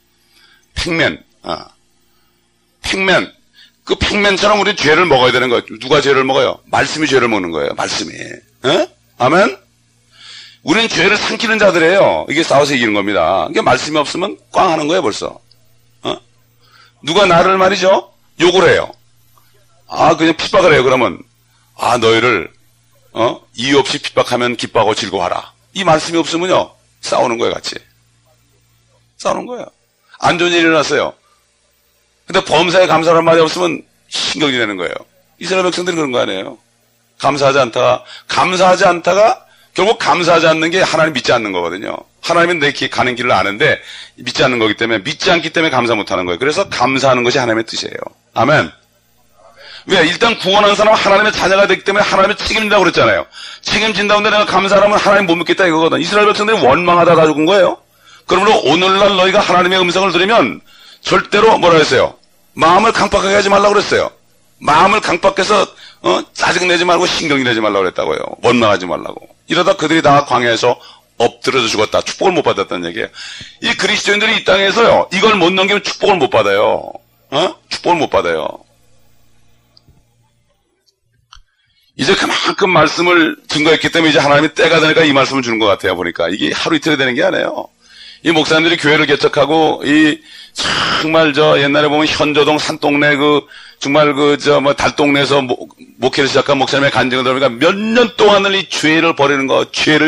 팩맨. 그 팩맨처럼 우리 죄를 먹어야 되는 거예요. 누가 죄를 먹어요? 말씀이 죄를 먹는 거예요. 말씀이. 아멘? 우리는 죄를 삼키는 자들이에요. 이게 싸워서 이기는 겁니다. 이게 말씀이 없으면 꽝 하는 거예요, 벌써. 누가 나를 말이죠? 욕을 해요. 그냥 핍박을 해요, 그러면. 너희를, 이유 없이 핍박하면 기뻐하고 즐거워하라. 이 말씀이 없으면요, 싸우는 거예요, 같이. 싸우는 거예요. 안 좋은 일이 일어났어요. 근데 범사에 감사하는 말이 없으면 신경이 내는 거예요. 이스라엘 백성들이 그런 거 아니에요. 감사하지 않다가 결국 감사하지 않는 게 하나님 믿지 않는 거거든요. 하나님은 내 가는 길을 아는데 믿지 않는 거기 때문에 믿지 않기 때문에 감사 못하는 거예요. 그래서 감사하는 것이 하나님의 뜻이에요. 아멘. 왜? 일단 구원한 사람은 하나님의 자녀가 되기 때문에 하나님의 책임진다고 그랬잖아요. 책임진다는데 내가 감사하면 하나님 못 믿겠다 이거거든. 이스라엘 백성들이 원망하다 다 죽은 거예요. 그러므로 오늘날 너희가 하나님의 음성을 들으면 절대로 뭐라 했어요? 마음을 강박하게 하지 말라고 그랬어요. 마음을 강박해서 짜증내지 말고 신경이 내지 말라고 그랬다고요. 원망하지 말라고. 이러다 그들이 다 광야에서 엎드려서 죽었다. 축복을 못 받았다는 얘기예요. 이 그리스도인들이 이 땅에서요. 이걸 못 넘기면 축복을 못 받아요. 축복을 못 받아요. 이제 그만큼 말씀을 증거했기 때문에 이제 하나님이 때가 되니까 이 말씀을 주는 것 같아요. 보니까 이게 하루 이틀이 되는 게 아니에요. 이 목사님들이 교회를 개척하고 정말 옛날에 보면 현조동 산동네 정말 달동네에서 목회를 시작한 목사님의 간증을 들으니까 몇 년 동안을 이 죄를 버리는 거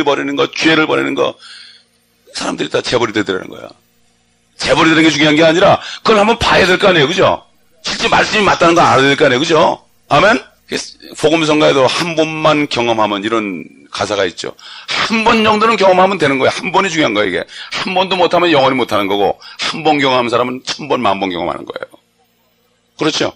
사람들이 다 재벌이 되더라는 거야. 재벌이 되는 게 중요한 게 아니라 그걸 한번 봐야 될 거 아니에요. 그죠? 실제 말씀이 맞다는 거 알아야 될 거 아니에요. 그죠? 아멘? 복음성가에도 한 번만 경험하면 이런 가사가 있죠. 한 번 정도는 경험하면 되는 거예요. 한 번이 중요한 거예요, 이게. 한 번도 못하면 영원히 못하는 거고, 한 번 경험하는 사람은 1000번, 10,000번 경험하는 거예요. 그렇죠?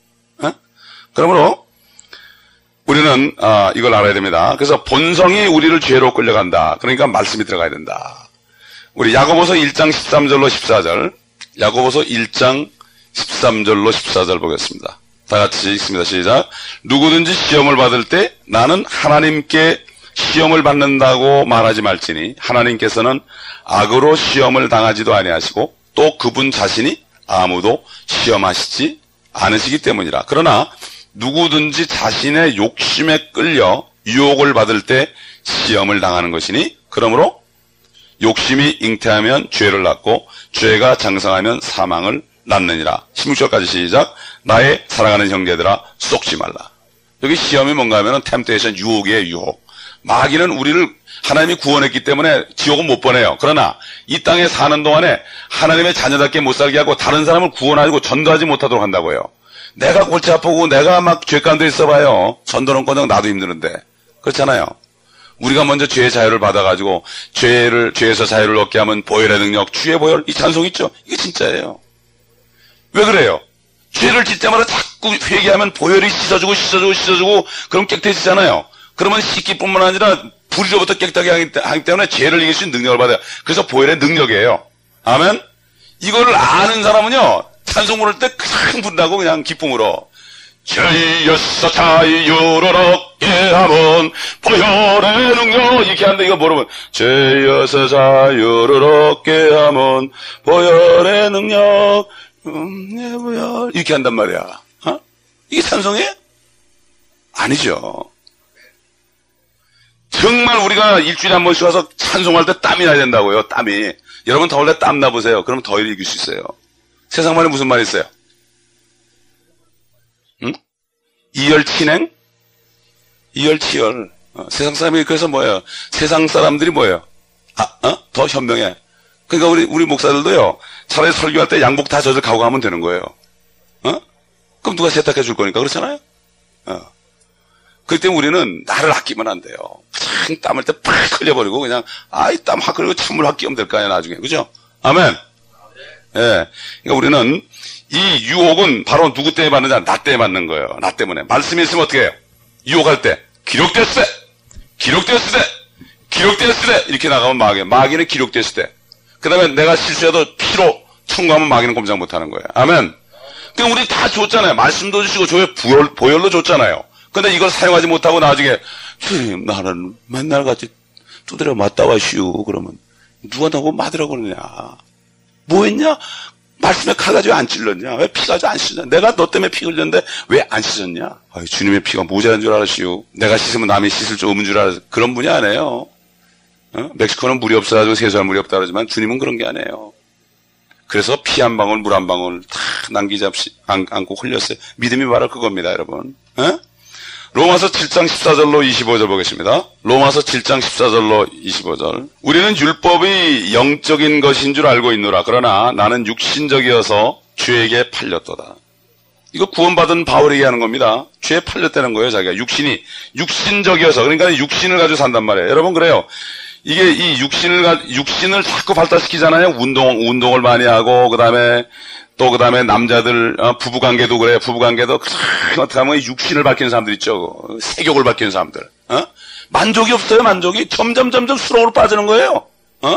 그러므로, 우리는, 이걸 알아야 됩니다. 그래서 본성이 우리를 죄로 끌려간다. 그러니까 말씀이 들어가야 된다. 우리 야고보서 1장 13절로 14절, 야고보서 1장 13절로 14절 보겠습니다. 다 같이 읽습니다. 시작. 누구든지 시험을 받을 때 나는 하나님께 시험을 받는다고 말하지 말지니 하나님께서는 악으로 시험을 당하지도 아니하시고 또 그분 자신이 아무도 시험하시지 않으시기 때문이라. 그러나 누구든지 자신의 욕심에 끌려 유혹을 받을 때 시험을 당하는 것이니 그러므로 욕심이 잉태하면 죄를 낳고 죄가 장성하면 사망을 낳느니라. 16절까지 시작. 나의 사랑하는 형제들아 속지 말라. 여기 시험이 뭔가 하면 템테이션, 유혹이에요. 유혹. 마귀는 우리를 하나님이 구원했기 때문에 지옥은 못 보내요. 그러나 이 땅에 사는 동안에 하나님의 자녀답게 못 살게 하고 다른 사람을 구원하고 전도하지 못하도록 한다고요. 내가 골치 아프고 내가 막 죄 가운데 있어봐요. 전도는 꺼녕 나도 힘드는데. 그렇잖아요. 우리가 먼저 죄의 자유를 받아가지고 죄에서 자유를 얻게 하면 보혈의 능력, 주의 보혈, 이 찬송 있죠? 이게 진짜예요. 왜 그래요? 죄를 짓 때마다 자꾸 회개하면 보혈이 씻어주고 그럼 깨끗해지잖아요. 그러면 씻기뿐만 아니라 불의로부터 깨끗하게 하기 때문에 죄를 이길 수 있는 능력을 받아요. 그래서 보혈의 능력이에요. 아멘? 이거를 아는 사람은요, 찬송 부를 때 그냥 부른다고 그냥 기쁨으로. 죄에서 자유를 얻게 하면 보혈의 능력 이렇게 하는데 이거 모르면 죄에서 자유를 얻게 하면 보혈의 능력 이렇게 한단 말이야. 이게 찬송이에요? 아니죠. 정말 우리가 일주일에 한 번씩 와서 찬송할 때 땀이 나야 된다고요. 땀이. 여러분 더울 때 땀 나보세요. 그러면 더위를 이길 수 있어요. 세상 말에 무슨 말이 있어요? 응? 이열치행? 이열치열. 세상 사람이 그래서 뭐예요? 세상 사람들이 뭐예요? 더 현명해. 그러니까 우리 목사들도요, 차라리 설교할 때 양복 다 젖을 가고 가면 되는 거예요. 그럼 누가 세탁해 줄 거니까, 그렇잖아요? 그렇기 때문에 우리는 나를 아끼면 안 돼요. 참 땀을 때 팍 흘려버리고 그냥, 이 땀 확 흘리고 찬물 확 끼우면 될 거 아니야, 나중에. 그죠? 아멘. 예. 그러니까 우리는 이 유혹은 바로 누구 때문에 받느냐? 나 때문에 받는 거예요. 나 때문에. 말씀이 있으면 어떻게 해요? 유혹할 때. 기록됐을 때! 기록됐을 때! 기록됐을 때! 이렇게 나가면 마귀는 기록됐을 때. 그 다음에 내가 실수해도 피로 청구하면 마귀는 꼼짝 못하는 거예요. 아멘. 그럼 우리 다 줬잖아요. 말씀도 주시고 보혈로 줬잖아요. 근데 이걸 사용하지 못하고 나중에 주님 나는 맨날 같이 두드려 맞다 와시오. 그러면 누가 나보고 맞으라고 그러냐. 뭐 했냐? 말씀에 칼 가지고 안 찔렀냐? 왜 피 가지고 안 씻었냐? 내가 너 때문에 피 흘렸는데 왜 안 씻었냐? 주님의 피가 모자란 줄 알았시오. 내가 씻으면 남이 씻을 줄 없는 줄 알았어. 그런 분이 아니에요. 멕시코는 물이 없어가지고 세수할 물이 없다 그러지만 주님은 그런 게 아니에요. 그래서 피 한 방울, 물 한 방울 다 남기지 않고 흘렸어요. 믿음이 바로 그겁니다, 여러분. 로마서 7장 14절로 25절 보겠습니다. 로마서 7장 14절로 25절. 우리는 율법이 영적인 것인 줄 알고 있노라. 그러나 나는 육신적이어서 죄에게 팔렸도다. 이거 구원받은 바울이 얘기하는 겁니다. 죄에 팔렸다는 거예요, 자기가. 육신적이어서. 그러니까 육신을 가지고 산단 말이에요. 여러분, 그래요. 이게 이 육신을 자꾸 발달시키잖아요. 운동을 많이 하고, 그 다음에 남자들, 부부관계도 그래요. 부부관계도, 어떻게 하면 육신을 밝히는 사람들 있죠. 세욕을 밝히는 사람들. 만족이 없어요, 만족이. 점점 수렁으로 빠지는 거예요.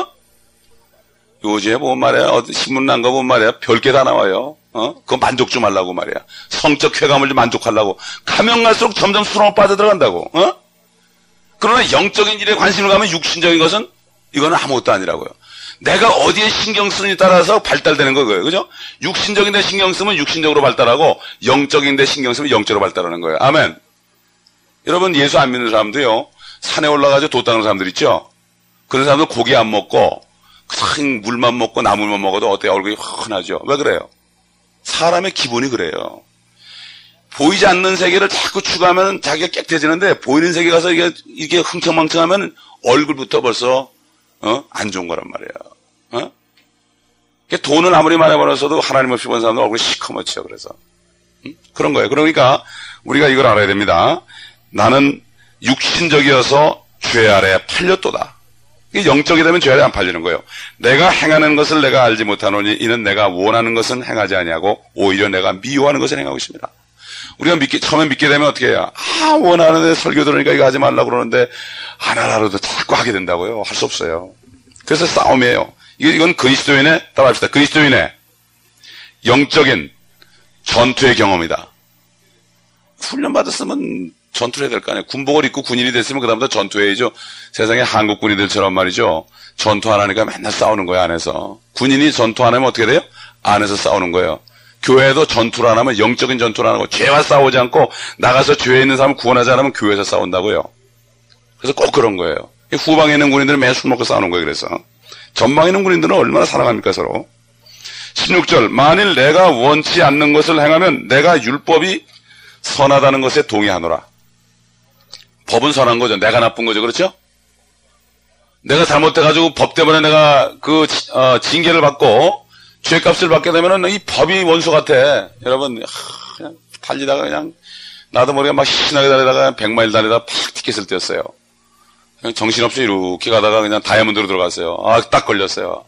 요즘에 보면 말이야, 신문 난 거 보면 말이야, 별게 다 나와요. 그거 만족 좀 하려고 말이야. 성적 쾌감을 좀 만족하려고. 가면 갈수록 점점 수렁으로 빠져들어간다고. 그러나 영적인 일에 관심을 가면 육신적인 것은 이거는 아무것도 아니라고요. 내가 어디에 신경 쓰느냐에 따라서 발달되는 거예요. 그죠? 육신적인 데 신경 쓰면 육신적으로 발달하고 영적인 데 신경 쓰면 영적으로 발달하는 거예요. 아멘. 여러분 예수 안 믿는 사람도요. 산에 올라가서 돛 닦는 사람들 있죠? 그런 사람들 고기 안 먹고 그냥 물만 먹고 나물만 먹어도 어때요? 얼굴이 환하죠? 왜 그래요? 사람의 기본이 그래요. 보이지 않는 세계를 자꾸 추구하면 자기가 깨끗해지는데 보이는 세계 가서 이게 흥청망청하면 얼굴부터 벌써 안 좋은 거란 말이에요. 돈을 아무리 많이 벌었어도 하나님 없이 본 사람은 얼굴이 시커멓죠. 그래서 그런 거예요. 그러니까 우리가 이걸 알아야 됩니다. 나는 육신적이어서 죄 아래 팔렸도다. 영적이 되면 죄 아래 안 팔리는 거예요. 내가 행하는 것을 내가 알지 못하노니 이는 내가 원하는 것은 행하지 아니하고 오히려 내가 미워하는 것을 행하고 있습니다. 우리가 처음에 믿게 되면 어떻게 해요? 원하는데 설교 들으니까 이거 하지 말라고 그러는데 안 하라도 자꾸 하게 된다고요. 할 수 없어요. 그래서 싸움이에요. 이건 그리스도인의, 따라합시다. 그리스도인의 영적인 전투의 경험이다. 훈련받았으면 전투를 해야 될 거 아니에요. 군복을 입고 군인이 됐으면 그다음부터 전투해야죠. 세상에 한국 군인들처럼 말이죠. 전투 안 하니까 맨날 싸우는 거예요, 안에서. 군인이 전투 안 하면 어떻게 돼요? 안에서 싸우는 거예요. 교회도 전투를 안 하면 영적인 전투를 안 하고 죄와 싸우지 않고 나가서 죄에 있는 사람을 구원하지 않으면 교회에서 싸운다고요. 그래서 꼭 그런 거예요. 후방에 있는 군인들은 매일 술 먹고 싸우는 거예요. 그래서 전방에 있는 군인들은 얼마나 사랑합니까 서로. 16절 만일 내가 원치 않는 것을 행하면 내가 율법이 선하다는 것에 동의하노라. 법은 선한 거죠. 내가 나쁜 거죠. 그렇죠? 내가 잘못해가지고 법 때문에 내가 징계를 받고 죄값을 받게 되면은 이 법이 원수 같아. 여러분, 그냥 달리다가 그냥 나도 모르게 막 신나게 달리다가 100마일 달리다가 팍 티켓을 떼었어요. 그냥 정신없이 이렇게 가다가 그냥 다이아몬드로 들어갔어요. 딱 걸렸어요.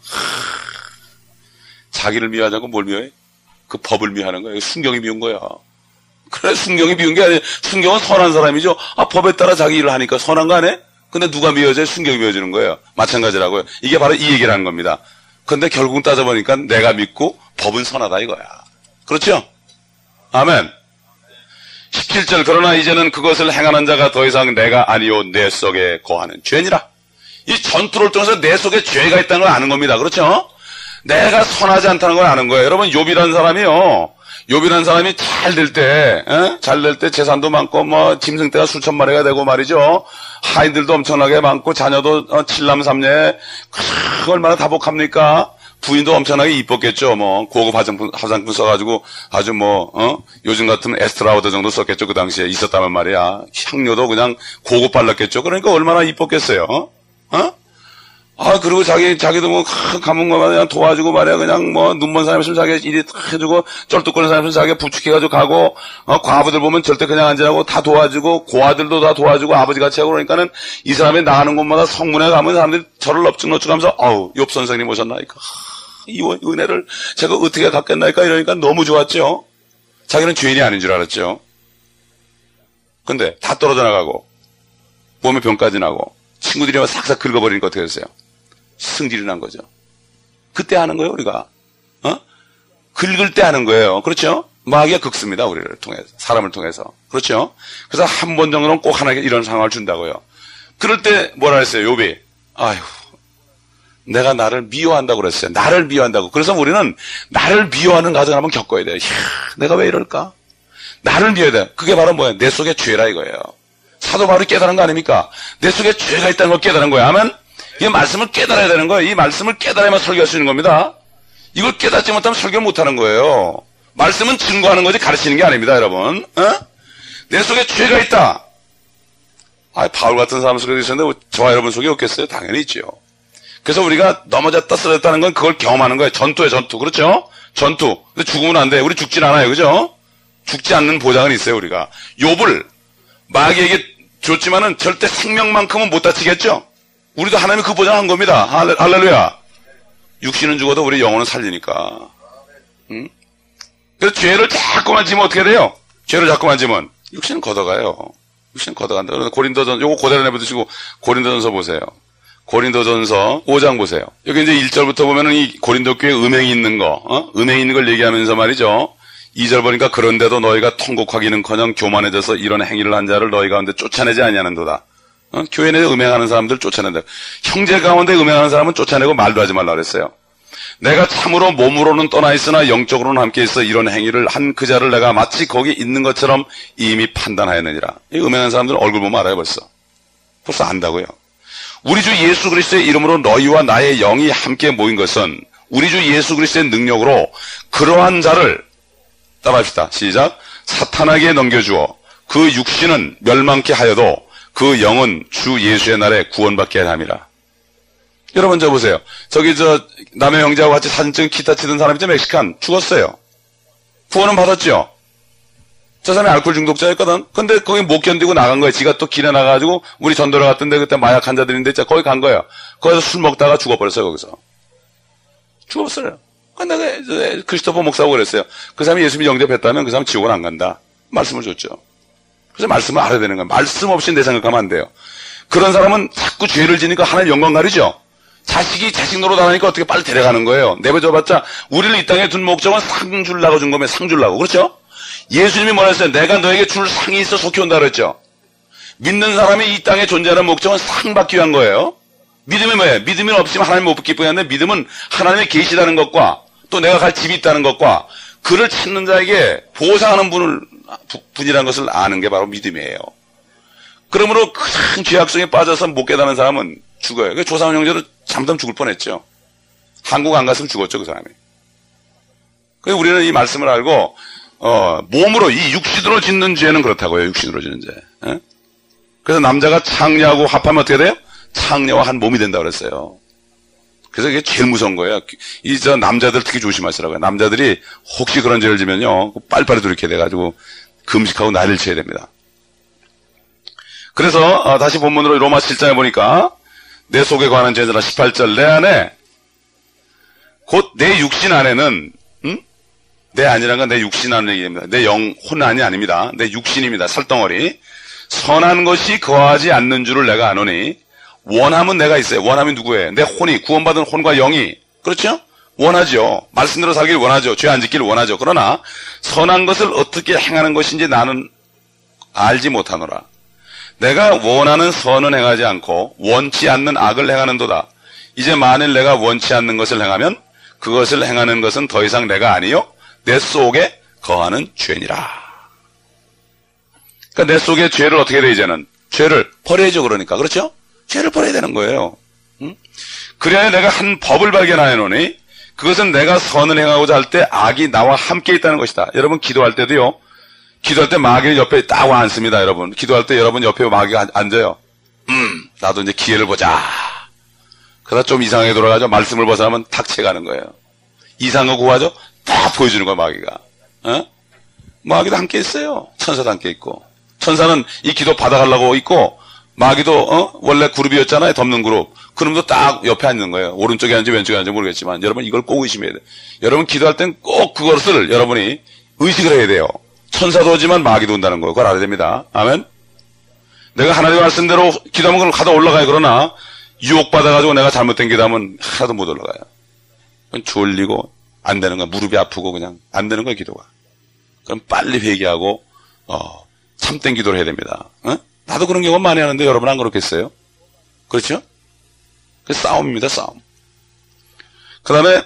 자기를 미워하자고 뭘 미워해? 그 법을 미워하는 거야. 순경이 미운 거야. 그래, 순경이 미운 게 아니에요. 순경은 선한 사람이죠. 법에 따라 자기 일을 하니까 선한 거 아니에요? 근데 누가 미워져요? 순경이 미워지는 거예요. 마찬가지라고요. 이게 바로 이 얘기를 하는 겁니다. 근데 결국 따져보니까 내가 믿고 법은 선하다 이거야. 그렇죠? 아멘. 17절 그러나 이제는 그것을 행하는 자가 더 이상 내가 아니요 내 속에 거하는 죄니라. 이 전투를 통해서 내 속에 죄가 있다는 걸 아는 겁니다. 그렇죠? 내가 선하지 않다는 걸 아는 거예요. 여러분 욥이라는 사람이요. 욥이라는 사람이 잘 될 때, 잘 될 때 재산도 많고, 짐승떼가 수천 마리가 되고 말이죠. 하인들도 엄청나게 많고, 자녀도 7남 3녀에, 얼마나 다복합니까? 부인도 엄청나게 이뻤겠죠. 고급 화장품 써가지고, 아주 요즘 같은 에스트라우더 정도 썼겠죠. 그 당시에 있었다면 말이야. 향료도 그냥 고급 발랐겠죠. 그러니까 얼마나 이뻤겠어요. 그리고 자기도 가문 가면 그냥 도와주고 말이야. 그냥 눈먼 사람 있으면 자기 일이 해주고, 쩔뚝거리는 사람 있으면 자기가 부축해가지고 가고, 과부들 보면 절대 그냥 안 지나고 다 도와주고, 고아들도 다 도와주고, 아버지 같이 하고 그러니까는 이 사람이 나가는 곳마다 성문에 가면 사람들이 저를 넙죽넙죽 하면서, 욥 선생님 오셨나이까. 이 은혜를 제가 어떻게 갖겠나이까 이러니까 너무 좋았죠. 자기는 죄인이 아닌 줄 알았죠. 근데 다 떨어져 나가고, 몸에 병까지 나고, 친구들이 막 싹싹 긁어버리니까 어떻게 됐어요? 승질이 난 거죠. 그때 하는 거예요, 우리가. 긁을 때 하는 거예요. 그렇죠? 마귀가 긁습니다, 우리를 통해서. 사람을 통해서. 그렇죠? 그래서 한 번 정도는 꼭 하나에게 이런 상황을 준다고요. 그럴 때 뭐라 했어요, 욥이? 내가 나를 미워한다고 그랬어요. 나를 미워한다고. 그래서 우리는 나를 미워하는 과정을 한번 겪어야 돼요. 내가 왜 이럴까? 나를 미워해야 돼. 그게 바로 뭐예요? 내 속에 죄라 이거예요. 사도 바울이 깨달은 거 아닙니까? 내 속에 죄가 있다는 걸 깨달은 거예요. 아멘? 이 말씀을 깨달아야 되는 거예요. 이 말씀을 깨달아야만 설교할 수 있는 겁니다. 이걸 깨닫지 못하면 설교를 못하는 거예요. 말씀은 증거하는 거지 가르치는 게 아닙니다, 여러분. 내 속에 죄가 있다. 바울 같은 사람 속에 있었는데 저와 여러분 속에 없겠어요? 당연히 있죠. 그래서 우리가 넘어졌다 쓰러졌다는 건 그걸 경험하는 거예요. 전투예요, 전투. 그렇죠? 전투. 근데 죽으면 안 돼. 우리 죽진 않아요. 그죠? 죽지 않는 보장은 있어요, 우리가. 욥을 마귀에게 줬지만은 절대 생명만큼은 못 다치겠죠? 우리도 하나님이 그 보장한 겁니다. 할렐루야. 육신은 죽어도 우리 영혼은 살리니까. 그래서 죄를 자꾸만 지면 어떻게 돼요? 죄를 자꾸만 지면 육신은 걷어가요. 육신은 걷어간다. 고린도전서, 요거 고대로 내버두시고 고린도전서 보세요. 고린도전서 5장 보세요. 여기 이제 1절부터 보면은 이 고린도 교회에 음행이 있는 거, 음행이 있는 걸 얘기하면서 말이죠. 2절 보니까 그런데도 너희가 통곡하기는커녕 교만해져서 이런 행위를 한 자를 너희 가운데 쫓아내지 아니하는도다. 교회 내에 음행하는 사람들 쫓아낸다. 형제 가운데 음행하는 사람은 쫓아내고 말도 하지 말라 그랬어요. 내가 참으로 몸으로는 떠나 있으나 영적으로는 함께 있어 이런 행위를 한 그 자를 내가 마치 거기 있는 것처럼 이미 판단하였느니라. 이 음행하는 사람들은 얼굴 보면 알아요. 벌써 안다고요. 우리 주 예수 그리스도의 이름으로 너희와 나의 영이 함께 모인 것은 우리 주 예수 그리스도의 능력으로 그러한 자를 따라합시다. 시작. 사탄에게 넘겨주어 그 육신은 멸망케 하여도 그 영은 주 예수의 날에 구원받게 함이라. 여러분 저 보세요. 남의 형제하고 같이 사진 찍은 기타 치던 사람 있죠? 멕시칸 죽었어요. 구원은 받았죠. 저 사람이 알코올 중독자였거든. 근데 거기 못 견디고 나간 거예요. 지가 또 길에 나가가지고 우리 전도를 갔던데 그때 마약 환자들인데 거기 간 거예요. 거기서 술 먹다가 죽어버렸어요. 거기서 죽었어요. 근데 크리스토퍼 목사하고 그랬어요. 그 사람이 예수님 영접했다면 그 사람 지옥은 안 간다. 말씀을 줬죠. 그래서 말씀을 알아야 되는 거예요. 말씀 없이 내 생각하면 안 돼요. 그런 사람은 자꾸 죄를 지니까 하나님 영광 가리죠. 자식이 자식 노릇하니까 어떻게 빨리 데려가는 거예요. 내버려줘봤자 우리를 이 땅에 둔 목적은 상 주려고 준 거면 상 주려고. 그렇죠? 예수님이 뭐라 했어요? 내가 너에게 줄 상이 있어 속히 온다 그랬죠. 믿는 사람이 이 땅에 존재하는 목적은 상 받기 위한 거예요. 믿음이 뭐예요? 믿음이 없으면 하나님 못 기쁘게 하는데 믿음은 하나님의 계시다는 것과 또 내가 갈 집이 있다는 것과 그를 찾는 자에게 보상하는 분이라는 것을 아는 게 바로 믿음이에요. 그러므로 큰 죄악성에 빠져서 못 깨닫는 사람은 죽어요. 그 조상훈 형제도 잠깐 죽을 뻔했죠. 한국 안 갔으면 죽었죠, 그 사람이. 그래서 우리는 이 말씀을 알고 몸으로 이 육신으로 짓는 죄는 그렇다고요. 육신으로 짓는 죄. 그래서 남자가 창녀하고 합하면 어떻게 돼요? 창녀와 한 몸이 된다고 그랬어요. 그래서 이게 제일 무서운 거예요. 남자들 특히 조심하시라고요. 남자들이 혹시 그런 죄를 지면요, 빨리빨리 돌이켜야 돼가지고 금식하고 난리를 쳐야 됩니다. 그래서 다시 본문으로 로마 7장에 보니까 내 속에 관한 죄잖아. 18절 내 안에 곧 내 육신 안에는 내 안이란 건 내 육신 안을 얘기합니다. 내 영혼안이 아닙니다. 내 육신입니다. 살덩어리. 선한 것이 거하지 않는 줄을 내가 아노니 원함은 내가 있어요. 원함이 누구예요? 내 혼이 구원받은 혼과 영이. 그렇죠? 원하죠. 말씀대로 살기를 원하죠. 죄 안 짓기를 원하죠. 그러나 선한 것을 어떻게 행하는 것인지 나는 알지 못하노라. 내가 원하는 선은 행하지 않고 원치 않는 악을 행하는도다. 이제 만일 내가 원치 않는 것을 행하면 그것을 행하는 것은 더 이상 내가 아니요 내 속에 거하는 죄니라. 그러니까 내 속에 죄를 어떻게 해야 돼, 이제는? 죄를 버려야죠, 그러니까. 그렇죠? 죄를 버려야 되는 거예요. 응? 그래야 내가 한 법을 발견하여 놓으니 그것은 내가 선을 행하고자 할 때 악이 나와 함께 있다는 것이다. 여러분 기도할 때도요. 기도할 때 마귀는 옆에 딱 와 앉습니다, 여러분. 기도할 때 여러분 옆에 마귀가 앉아요. 나도 이제 기회를 보자. 그러다 좀 이상하게 돌아가죠. 말씀을 벗어나면 탁 채가는 거예요. 이상한 거 구하죠? 딱 보여주는 거야, 마귀가. 어? 마귀도 함께 있어요. 천사도 함께 있고. 천사는 이 기도 받아가려고 있고, 마귀도, 원래 그룹이었잖아요. 덮는 그룹. 그놈도 딱 옆에 앉는 거예요. 오른쪽에 앉지 왼쪽에 앉지 모르겠지만, 여러분 이걸 꼭 의심해야 돼요. 여러분 기도할 땐 꼭 그것을 여러분이 의식을 해야 돼요. 천사도 오지만 마귀도 온다는 거. 그걸 알아야 됩니다. 아멘? 내가 하나님의 말씀대로 기도하면 그걸 가다 올라가요. 그러나, 유혹받아가지고 내가 잘못된 기도하면 하나도 못 올라가요. 그건 졸리고, 안 되는 거야. 무릎이 아프고 그냥 안 되는 거야, 기도가. 그럼 빨리 회개하고, 참된 기도를 해야 됩니다. 나도 그런 경우 많이 하는데 여러분 안 그렇겠어요? 그렇죠? 그 싸움입니다, 싸움. 그 다음에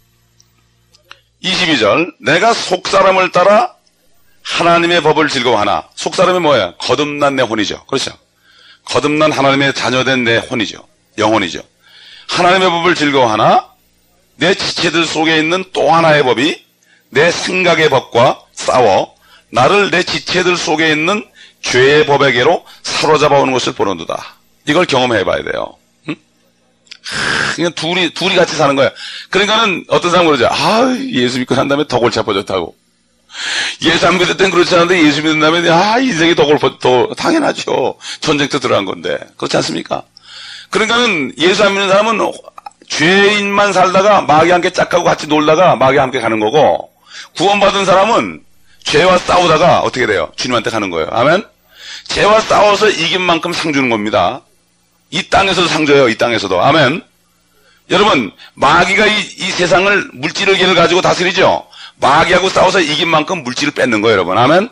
22절 내가 속사람을 따라 하나님의 법을 즐거워하나. 속사람이 뭐예요? 거듭난 내 혼이죠. 그렇죠? 거듭난 하나님의 자녀된 내 혼이죠. 영혼이죠. 하나님의 법을 즐거워하나 내 지체들 속에 있는 또 하나의 법이 내 생각의 법과 싸워 나를 내 지체들 속에 있는 죄의 법에게로 사로잡아 오는 것을 보는도다. 이걸 경험해 봐야 돼요. 응? 그냥 둘이 같이 사는 거야. 그러니까는 어떤 사람은 그러죠. 예수 믿고 난 다음에 더 골치 아파졌다고. 예수 안 믿을 땐 그렇지 않은데 예수 믿은 다음에 인생이 더 당연하죠. 전쟁터 들어간 건데. 그렇지 않습니까? 그러니까는 예수 안 믿는 사람은 죄인만 살다가 마귀와 함께 짝하고 같이 놀다가 마귀와 함께 가는 거고, 구원받은 사람은 죄와 싸우다가 어떻게 돼요? 주님한테 가는 거예요. 아멘? 죄와 싸워서 이긴 만큼 상 주는 겁니다. 이 땅에서도 상 줘요. 이 땅에서도. 아멘? 여러분, 마귀가 이 세상을 물질을 가지고 다스리죠? 마귀하고 싸워서 이긴 만큼 물질을 뺏는 거예요, 여러분. 아멘?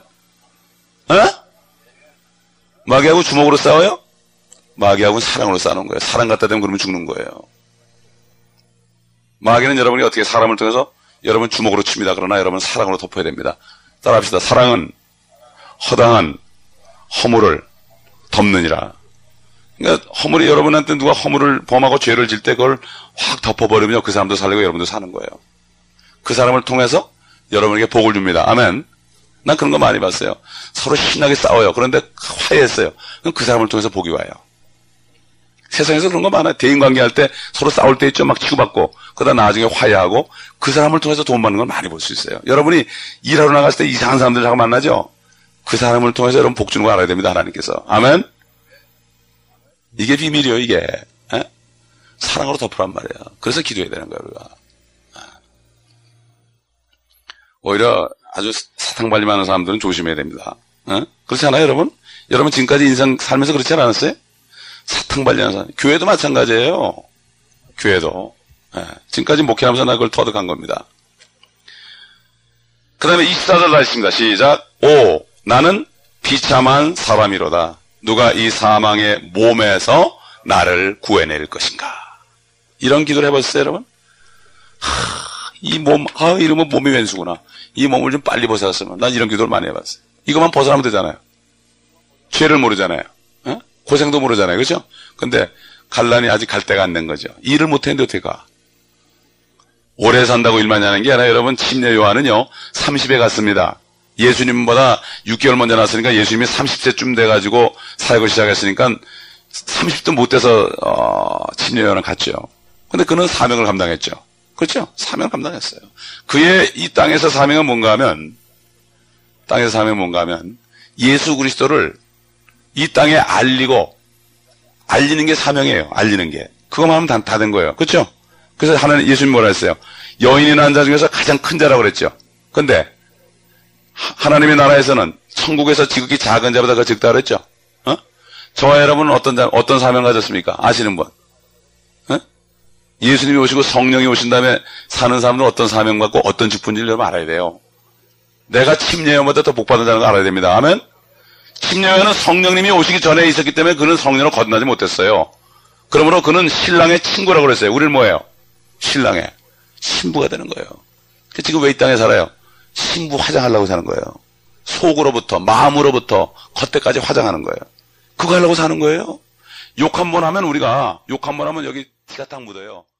마귀하고 주먹으로 싸워요? 마귀하고는 사랑으로 싸우는 거예요. 사랑 갖다 대면 그러면 죽는 거예요. 마귀는 여러분이 어떻게 사람을 통해서 여러분 주먹으로 칩니다. 그러나 여러분 사랑으로 덮어야 됩니다. 따라합시다. 사랑은 허당한 허물을 덮느니라. 그러니까 허물이 여러분한테 누가 허물을 범하고 죄를 질 때 그걸 확 덮어버리면 그 사람도 살리고 여러분도 사는 거예요. 그 사람을 통해서 여러분에게 복을 줍니다. 아멘. 난 그런 거 많이 봤어요. 서로 신나게 싸워요. 그런데 화해했어요. 그럼 그 사람을 통해서 복이 와요. 세상에서 그런 거 많아요. 대인관계 할 때 서로 싸울 때 있죠. 막 치고받고 그러다 나중에 화해하고 그 사람을 통해서 돈 받는 걸 많이 볼 수 있어요. 여러분이 일하러 나갔을 때 이상한 사람들하고 만나죠. 그 사람을 통해서 여러분 복 주는 거 알아야 됩니다. 하나님께서. 아멘. 이게 비밀이에요. 이게. 사랑으로 덮으란 말이에요. 그래서 기도해야 되는 거예요. 우리가. 오히려 아주 사탕발림 하는 사람들은 조심해야 됩니다. 그렇지 않아요, 여러분? 여러분 지금까지 인생 살면서 그렇지 않았어요? 사탕발리하는 사람. 교회도 마찬가지예요. 교회도. 지금까지 목회하면서 나 그걸 터득한 겁니다. 그 다음에 24절 나있습니다. 시작. 오, 나는 비참한 사람이로다. 누가 이 사망의 몸에서 나를 구해낼 것인가. 이런 기도를 해봤어요, 여러분? 이 몸, 이러면 몸이 왼수구나. 이 몸을 좀 빨리 벗어났으면. 난 이런 기도를 많이 해봤어요. 이것만 벗어나면 되잖아요. 죄를 모르잖아요. 고생도 모르잖아요. 그죠? 근데 갈란이 아직 갈 때가 안 된 거죠. 일을 못했는데 어떻게 가? 오래 산다고 일만 하는 게 아니라 여러분, 침례 요한은요 30에 갔습니다. 예수님보다 6개월 먼저 났으니까 예수님이 30세쯤 돼가지고 사역을 시작했으니까 30도 못 돼서 침례 요한은 갔죠. 근데 그는 사명을 감당했죠. 그렇죠? 사명을 감당했어요. 그의 이 땅에서 사명은 뭔가 하면 예수 그리스도를 이 땅에 알리는 게 사명이에요. 알리는 게. 그거만 하면 다 된 거예요. 그렇죠? 그래서 하나님, 예수님 뭐라 했어요? 여인이 낳은 자 중에서 가장 큰 자라고 그랬죠. 근데 하나님의 나라에서는 천국에서 지극히 작은 자보다 더 적다 그랬죠. 저와 여러분은 어떤 사명 가졌습니까? 아시는 분? 예수님이 오시고 성령이 오신 다음에 사는 사람들은 어떤 사명 갖고 어떤 직분인지를 여러분 알아야 돼요. 내가 침례요한보다 더 복받은 자는 걸 알아야 됩니다. 아멘? 침례요한은 성령님이 오시기 전에 있었기 때문에 그는 성령을 거듭나지 못했어요. 그러므로 그는 신랑의 친구라고 그랬어요. 우리는 뭐예요? 신랑의 신부가 되는 거예요. 지금 왜 이 땅에 살아요? 신부 화장하려고 사는 거예요. 속으로부터, 마음으로부터, 겉에까지 화장하는 거예요. 그거 하려고 사는 거예요. 욕 한 번 하면 우리가, 욕 한 번 하면 여기 티가 딱 묻어요.